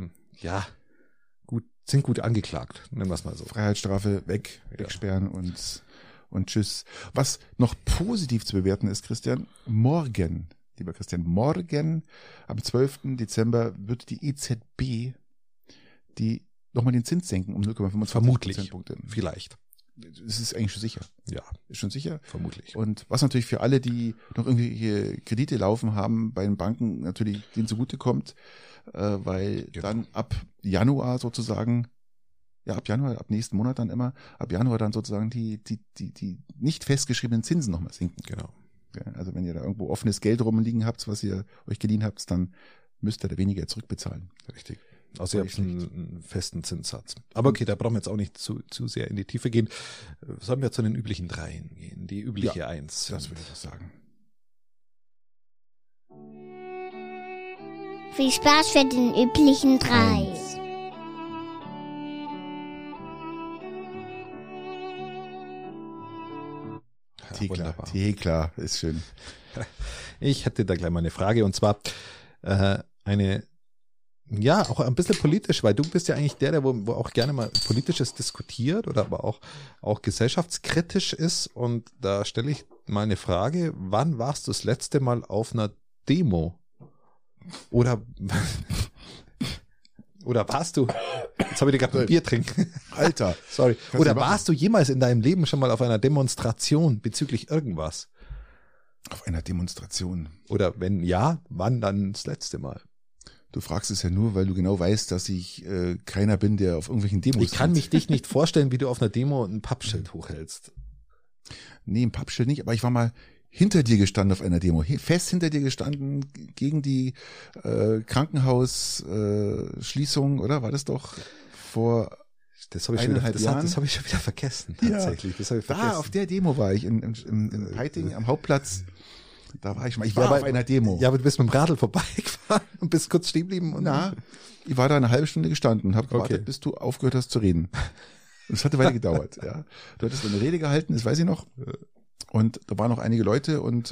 Sind gut angeklagt, nennen wir es mal so. Freiheitsstrafe wegsperren und tschüss. Was noch positiv zu bewerten ist, Christian, lieber Christian, morgen am 12. Dezember wird die EZB nochmal den Zins senken um 0,25 Prozentpunkte. Vielleicht. Das ist eigentlich schon sicher. Ja. Ist schon sicher. Vermutlich. Und was natürlich für alle, die noch irgendwelche Kredite laufen haben, bei den Banken natürlich denen zugutekommt, weil dann ab Januar sozusagen, ab nächsten Monat dann immer, ab Januar dann sozusagen die nicht festgeschriebenen Zinsen nochmal sinken. Genau. Ja, also wenn ihr da irgendwo offenes Geld rumliegen habt, was ihr euch geliehen habt, dann müsst ihr da weniger zurückbezahlen. Richtig. Also ihr habt einen festen Zinssatz. Aber okay, da brauchen wir jetzt auch nicht zu sehr in die Tiefe gehen. Sollen wir zu den üblichen 3 gehen? Die übliche 1. Das würde ich sagen. Viel Spaß für den üblichen 3. Thekla, ist schön. Ich hätte da gleich mal eine Frage, und zwar auch ein bisschen politisch, weil du bist ja eigentlich der wo auch gerne mal Politisches diskutiert oder aber auch gesellschaftskritisch ist, und da stelle ich mal eine Frage: Wann warst du das letzte Mal auf einer Demo? Oder warst du, jetzt habe ich dir gerade ein Bier trinken. Alter. Sorry. Oder warst du jemals in deinem Leben schon mal auf einer Demonstration bezüglich irgendwas? Auf einer Demonstration? Oder wenn ja, wann dann das letzte Mal? Du fragst es ja nur, weil du genau weißt, dass ich keiner bin, der auf irgendwelchen Demos Ich kann mich dich nicht vorstellen, wie du auf einer Demo ein Pappschild hochhältst. Nee, ein Pappschild nicht, aber ich war mal hinter dir gestanden auf einer Demo, fest hinter dir gestanden gegen die Krankenhausschließung, oder? War das doch vor das habe ich schon wieder vergessen, tatsächlich. Ja. Das habe ich vergessen. Da, auf der Demo war ich in Peiting am Hauptplatz. Da war ich schon mal. Ich war auf einer Demo. Ja, aber du bist mit dem Radl vorbeigefahren und bist kurz stehen geblieben. Und ich war da eine halbe Stunde gestanden und habe gewartet, bis du aufgehört hast zu reden. Und es hatte weiter gedauert. Ja. Du hattest eine Rede gehalten, das weiß ich noch. Und da waren noch einige Leute und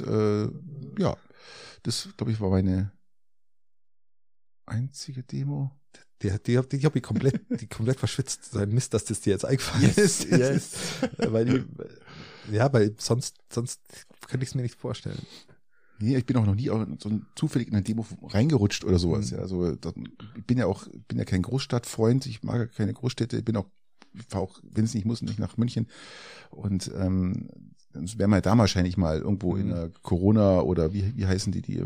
das, glaube ich, war meine einzige Demo. Die hab ich komplett verschwitzt. Sein Mist, dass das dir jetzt eingefallen ist. Yes. Weil sonst könnte ich es mir nicht vorstellen. Nee, ich bin auch noch nie so zufällig in eine Demo reingerutscht oder sowas. Ja, also ich bin ja kein Großstadtfreund. Ich mag ja keine Großstädte. Ich fahre auch, wenn es nicht muss, nicht nach München. Und dann wären wir da wahrscheinlich mal irgendwo in einer Corona oder wie heißen die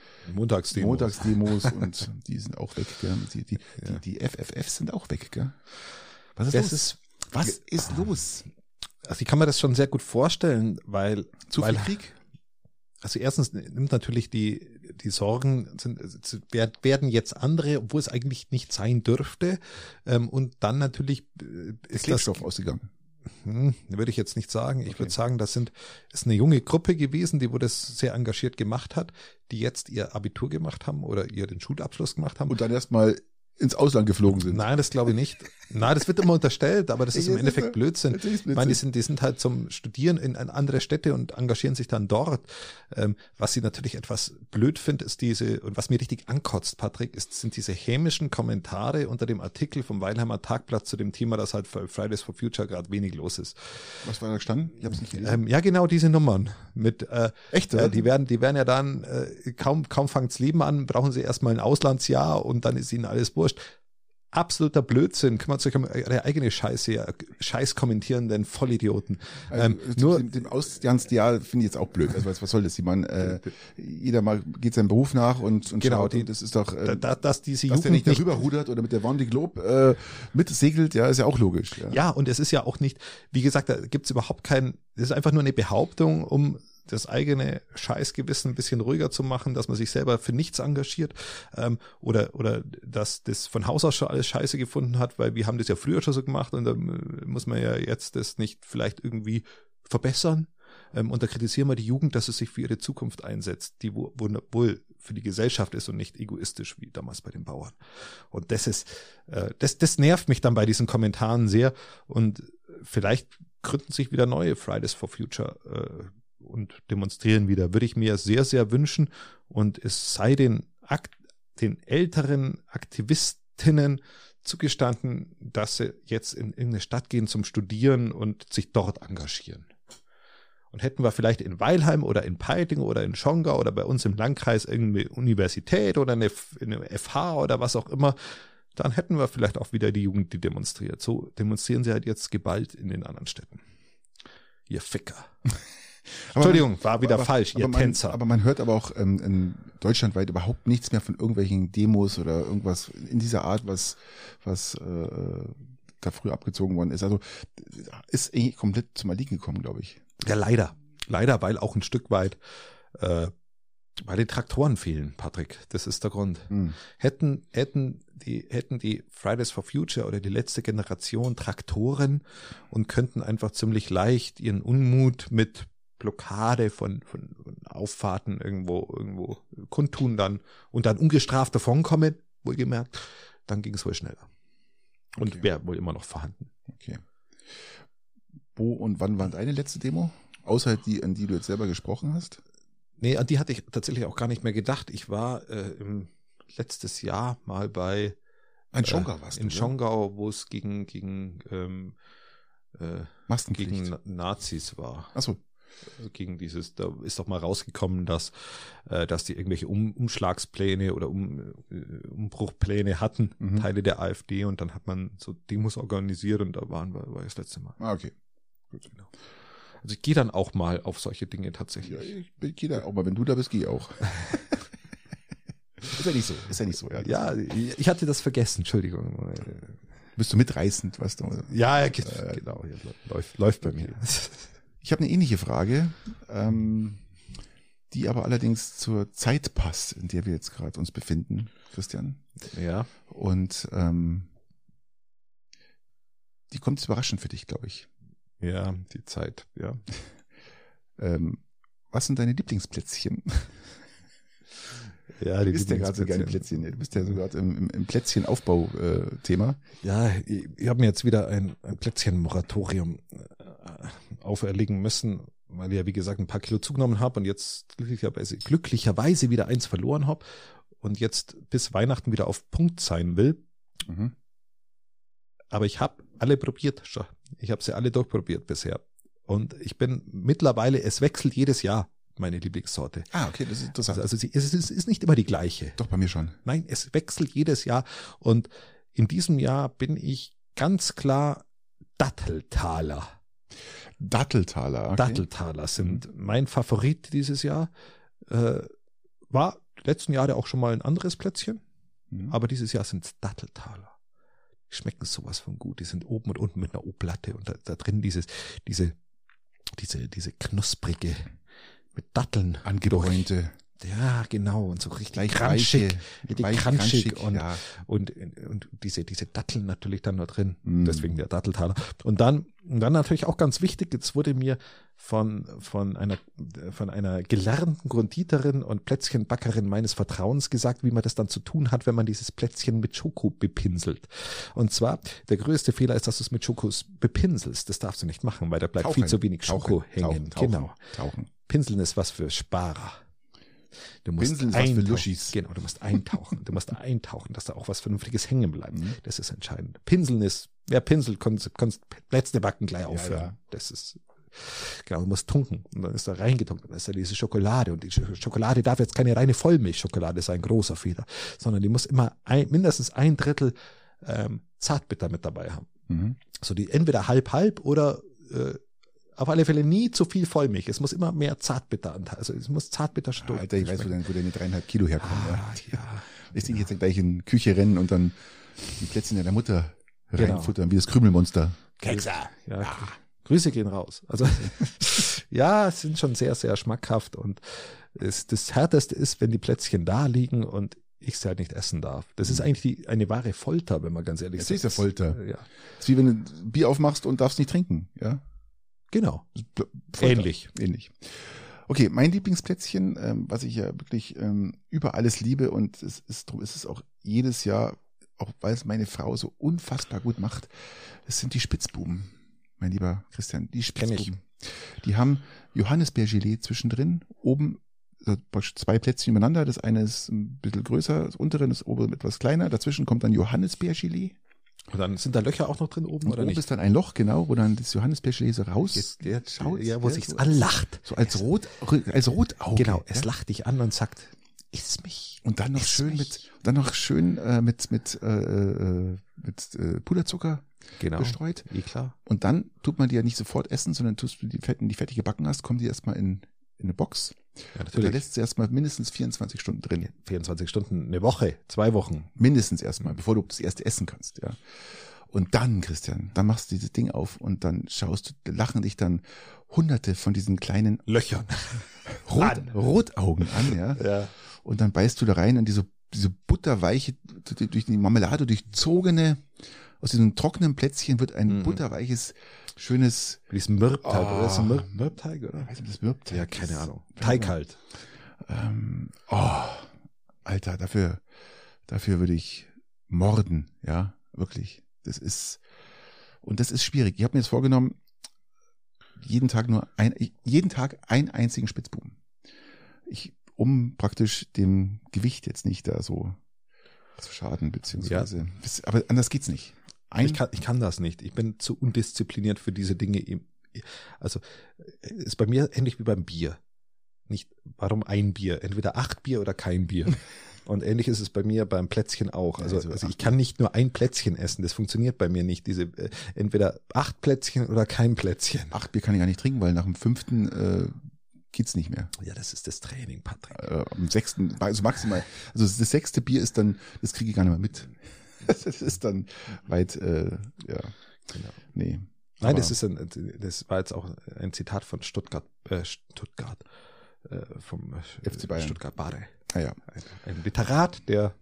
Montagsdemos und die sind auch weg, gell? Die FFFs sind auch weg, gell? Was ist los? Also ich kann mir das schon sehr gut vorstellen, weil viel Krieg? Also erstens nimmt natürlich die Sorgen werden jetzt andere, obwohl es eigentlich nicht sein dürfte. Und dann natürlich ist Klebstoff ausgegangen. Würde ich jetzt nicht sagen. Ich würde sagen, ist eine junge Gruppe gewesen, die das sehr engagiert gemacht hat, die jetzt ihr Abitur gemacht haben oder den Schulabschluss gemacht haben. Und dann erstmal ins Ausland geflogen sind. Nein, das glaube ich nicht. Nein, das wird immer unterstellt, aber das ist im Endeffekt Blödsinn. Ich meine, die sind halt zum Studieren in andere Städte und engagieren sich dann dort. Was ich natürlich etwas blöd finde, ist und was mir richtig ankotzt, Patrick, sind diese hämischen Kommentare unter dem Artikel vom Weilheimer Tagblatt zu dem Thema, dass halt für Fridays for Future gerade wenig los ist. Was war da gestanden? Ich habe es nicht gelesen. Ja, genau diese Nummern. Mit echt? Die werden ja dann kaum fangt's Leben an, brauchen sie erstmal ein Auslandsjahr und dann ist ihnen alles wurscht. Absoluter Blödsinn. Kümmert euch um eure eigene Scheiße, Scheiß kommentierenden Vollidioten. Nur dem Auslandsjahr finde ich jetzt auch blöd. Also was soll das? Ich meine, jeder mal geht seinem Beruf nach und genau, schaut, das ist doch, dass diese Jugend der nicht darüber rudert oder mit der Vendée Globe mitsegelt, ja, ist ja auch logisch. Ja, und es ist ja auch nicht, wie gesagt, da gibt's überhaupt das ist einfach nur eine Behauptung, um das eigene Scheißgewissen ein bisschen ruhiger zu machen, dass man sich selber für nichts engagiert, oder dass das von Haus aus schon alles Scheiße gefunden hat, weil wir haben das ja früher schon so gemacht und da muss man ja jetzt das nicht vielleicht irgendwie verbessern. Und da kritisieren wir die Jugend, dass es sich für ihre Zukunft einsetzt, die wohl für die Gesellschaft ist und nicht egoistisch wie damals bei den Bauern. Und das nervt mich dann bei diesen Kommentaren sehr und vielleicht gründen sich wieder neue Fridays for Future und demonstrieren wieder, würde ich mir sehr, sehr wünschen. Und es sei den älteren Aktivistinnen zugestanden, dass sie jetzt in irgendeine Stadt gehen zum Studieren und sich dort engagieren. Und hätten wir vielleicht in Weilheim oder in Peiting oder in Schongau oder bei uns im Landkreis irgendeine Universität oder eine FH oder was auch immer, dann hätten wir vielleicht auch wieder die Jugend, die demonstriert. So demonstrieren sie halt jetzt geballt in den anderen Städten. Ihr Ficker. Entschuldigung, war wieder falsch, ihr Tänzer. Aber man hört aber auch in deutschlandweit überhaupt nichts mehr von irgendwelchen Demos oder irgendwas in dieser Art, was da früher abgezogen worden ist. Also ist eigentlich komplett zum Erliegen gekommen, glaube ich. Ja, leider. Leider, weil auch ein Stück weit weil die Traktoren fehlen, Patrick. Das ist der Grund. Hätten die Fridays for Future oder die letzte Generation Traktoren und könnten einfach ziemlich leicht ihren Unmut mit Blockade von Auffahrten irgendwo kundtun dann und dann ungestraft davonkommen, wohlgemerkt, dann ging es wohl schneller. Und wäre wohl immer noch vorhanden. Okay. Wo und wann war deine letzte Demo? Außer die, an die du jetzt selber gesprochen hast? Nee, an die hatte ich tatsächlich auch gar nicht mehr gedacht. Ich war im letztes Jahr mal bei Schongau warst du, in Schongau, wo es gegen Nazis war. Ach so. Also gegen da ist doch mal rausgekommen, dass die irgendwelche Umschlagspläne oder Umbruchpläne hatten, Teile der AfD, und dann hat man so Demos organisiert und da war das letzte Mal. Ah, okay. Gut. Genau. Also ich gehe dann auch mal auf solche Dinge tatsächlich. Ja, ich gehe da auch mal, wenn du da bist, gehe ich auch. Ist ja nicht so. Ja, ich hatte das vergessen, Entschuldigung. Bist du mitreißend, weißt du? Ja, genau. Läuft bei mir. Ich habe eine ähnliche Frage, die aber allerdings zur Zeit passt, in der wir jetzt gerade uns befinden, Christian. Ja. Und die kommt überraschend für dich, glaube ich. Ja, die Zeit, ja. was sind deine Lieblingsplätzchen? Ja, die Du bist ja gerade so gerne Plätzchen. Du bist ja so gerade im Plätzchenaufbau-Thema. Ja, ich habe mir jetzt wieder ein Plätzchen-Moratorium auferlegen müssen, weil ich ja, wie gesagt, ein paar Kilo zugenommen habe und jetzt glücklicherweise wieder eins verloren habe und jetzt bis Weihnachten wieder auf Punkt sein will. Mhm. Aber ich habe alle probiert schon. Ich habe sie alle durchprobiert bisher. Und ich bin mittlerweile, es wechselt jedes Jahr meine Lieblingssorte. Ah, okay, das ist interessant. Also es ist nicht immer die gleiche. Doch, bei mir schon. Nein, es wechselt jedes Jahr. Und in diesem Jahr bin ich ganz klar Datteltaler. Datteltaler. Okay. Datteltaler sind mein Favorit dieses Jahr. War die letzten Jahre auch schon mal ein anderes Plätzchen, aber dieses Jahr sind es Datteltaler. Die schmecken sowas von gut. Die sind oben und unten mit einer O-Platte und da drin diese knusprige, mit Datteln Angebräunte. Ja, genau, und so richtig Gleich crunchig, weich, crunchig, und, ja. und diese Datteln natürlich dann noch drin, deswegen der Datteltaler. Und dann natürlich auch ganz wichtig, jetzt wurde mir von einer gelernten Konditorin und Plätzchenbackerin meines Vertrauens gesagt, wie man das dann zu tun hat, wenn man dieses Plätzchen mit Schoko bepinselt. Und zwar, der größte Fehler ist, dass du es mit Schokos bepinselst. Das darfst du nicht machen, weil da bleibt viel zu wenig Schoko hängen. Genau. Pinseln ist was für Sparer. Du musst Pinseln ist was für Luschis. Genau, du musst eintauchen. Dass da auch was Vernünftiges hängen bleibt. Das ist entscheidend. Pinseln ist, wer pinselt, kannst letzte Backen gleich aufhören. Ja. Das ist, genau, du musst tunken. Und dann ist da reingetunkt. Dann ist da diese Schokolade. Und die Schokolade darf jetzt keine reine Vollmilchschokolade sein, großer Fehler. Sondern die muss immer mindestens 1/3 Zartbitter mit dabei haben. So die entweder halb oder auf alle Fälle nie zu viel Vollmilch. Es muss immer mehr Zartbitteranteil. Also es muss Zartbitterstoff. Alter, ich weiß, wo deine 3,5 Kilo herkommen. Ja. Ich denke jetzt gleich in die Küche rennen und dann die Plätzchen der Mutter reinfuttern, wie das Krümelmonster. Kekser. Ja. Grüße gehen raus. Also ja, es sind schon sehr, sehr schmackhaft und das Härteste ist, wenn die Plätzchen da liegen und ich sie halt nicht essen darf. Das ist eigentlich eine wahre Folter, wenn man ganz ehrlich ist. Das ist ja Folter. Ja. Das ist wie wenn du ein Bier aufmachst und darfst nicht trinken. Ja. Genau. Folter. Ähnlich. Okay, mein Lieblingsplätzchen, was ich ja wirklich über alles liebe und es ist auch jedes Jahr, auch weil es meine Frau so unfassbar gut macht, es sind die Spitzbuben, mein lieber Christian. Die Spitzbuben. Die haben Johannisbeergelee zwischendrin, oben 2 Plätzchen übereinander, das eine ist ein bisschen größer, das untere, das obere etwas kleiner, dazwischen kommt dann Johannisbeergelee. Und dann sind da Löcher auch noch drin oben, und oder oben nicht? ist dann ein Loch, genau, wo dann das Johannisbeergelee so rausschaut. Ja, wo sich's anlacht. So als Rotauge. Genau, es lacht dich an und sagt, iss mich. Und dann noch schön mit Puderzucker bestreut. Klar. Und dann tut man die ja nicht sofort essen, sondern tust du die fertig gebacken hast, kommen die erstmal in eine Box. Ja, natürlich. Und da lässt sie erstmal mindestens 24 Stunden drin. 24 Stunden, eine Woche, 2 Wochen. Mindestens erstmal, bevor du das erste essen kannst, ja. Und dann, Christian, dann machst du dieses Ding auf und dann lachen dich dann Hunderte von diesen kleinen Löchern. Rotaugen an, ja. Ja. Und dann beißt du da rein in diese butterweiche, durch die Marmelade durchzogene, aus diesem trockenen Plätzchen wird ein butterweiches, schönes... Wie ist Mürbteig, oder? Ist ein Mürbteig, oder? Ich weiß nicht, das Mürbteig. Ja, keine Ahnung. Teig halt. Alter, dafür würde ich morden, ja, wirklich. Das ist schwierig. Ich habe mir jetzt vorgenommen, jeden Tag einen einzigen Spitzbuben. Um praktisch dem Gewicht jetzt nicht da so zu schaden, beziehungsweise, aber anders geht's nicht. Ich kann das nicht. Ich bin zu undiszipliniert für diese Dinge. Also, ist bei mir ähnlich wie beim Bier. Nicht, warum ein Bier? Entweder 8 Bier oder kein Bier. Und ähnlich ist es bei mir beim Plätzchen auch. Also ich kann nicht nur ein Plätzchen essen. Das funktioniert bei mir nicht. Entweder 8 Plätzchen oder kein Plätzchen. 8 Bier kann ich gar nicht trinken, weil nach dem 5. geht's nicht mehr. Ja, das ist das Training, Patrick. Am 6., also maximal, also das 6. Bier ist dann, das kriege ich gar nicht mehr mit. Das ist dann weit, Genau. Nee. Nein, das war jetzt auch ein Zitat von Stuttgart, vom FC Bayern. Stuttgart Bade. Ah ja. Ein Literat,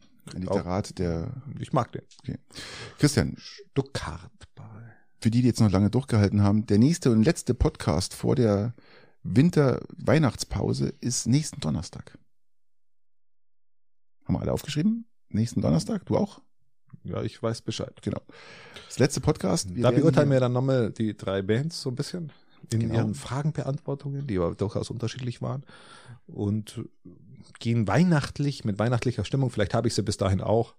ich mag den. Okay. Christian. Stuttgart Bade. Für die jetzt noch lange durchgehalten haben, der nächste und letzte Podcast vor der Winter-Weihnachtspause ist nächsten Donnerstag. Haben wir alle aufgeschrieben? Nächsten Donnerstag? Du auch? Ja, ich weiß Bescheid. Genau. Das letzte Podcast. Da beurteilen wir dann nochmal die 3 Bands so ein bisschen in Genau. ihren Fragenbeantwortungen, die aber durchaus unterschiedlich waren, und gehen weihnachtlich, mit weihnachtlicher Stimmung. Vielleicht habe ich sie bis dahin auch.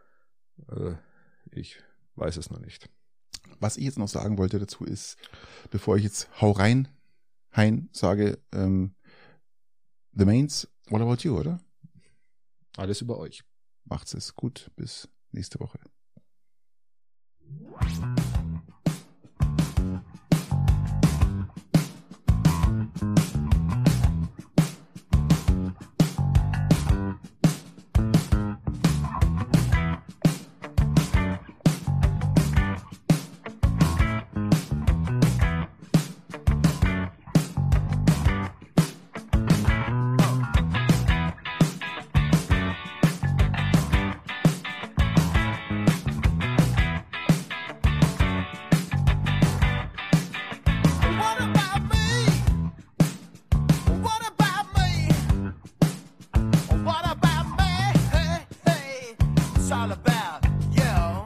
Ich weiß es noch nicht. Was ich jetzt noch sagen wollte dazu ist, bevor ich jetzt hau rein, Hein, sage, The Mains, what about you, oder? Alles über euch. Macht's es gut. Bis nächste Woche. What about me? What about me? What about me? Hey, hey, it's all about you.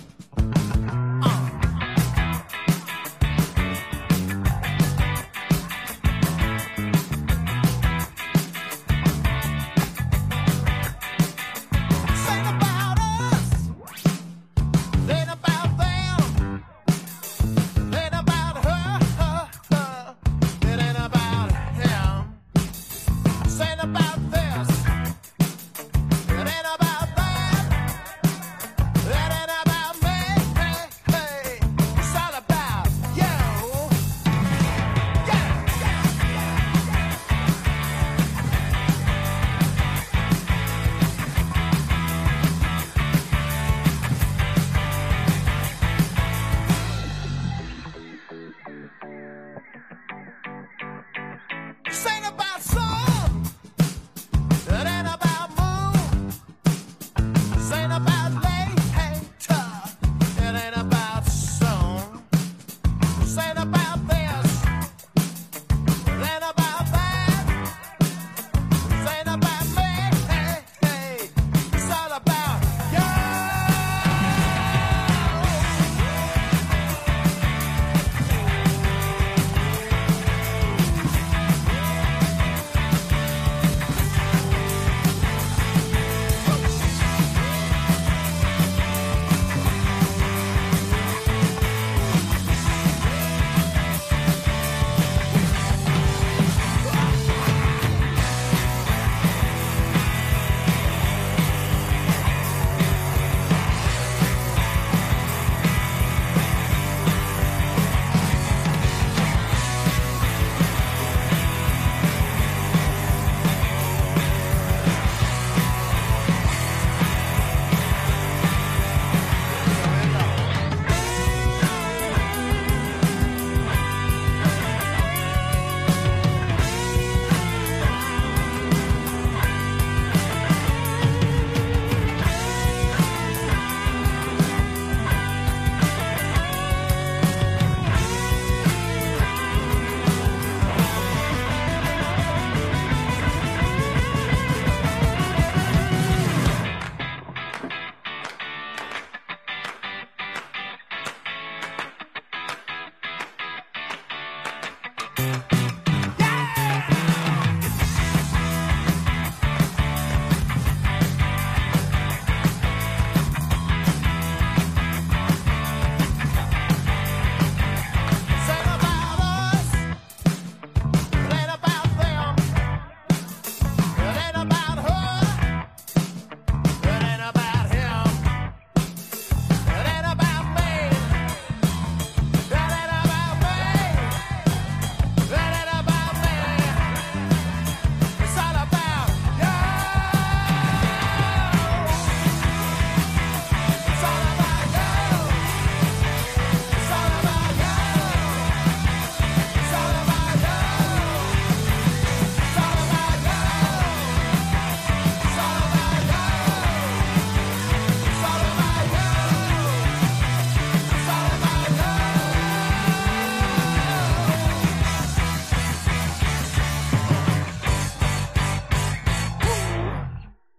This ain't about us. It ain't about them. It ain't about her. It ain't about him. This ain't about them.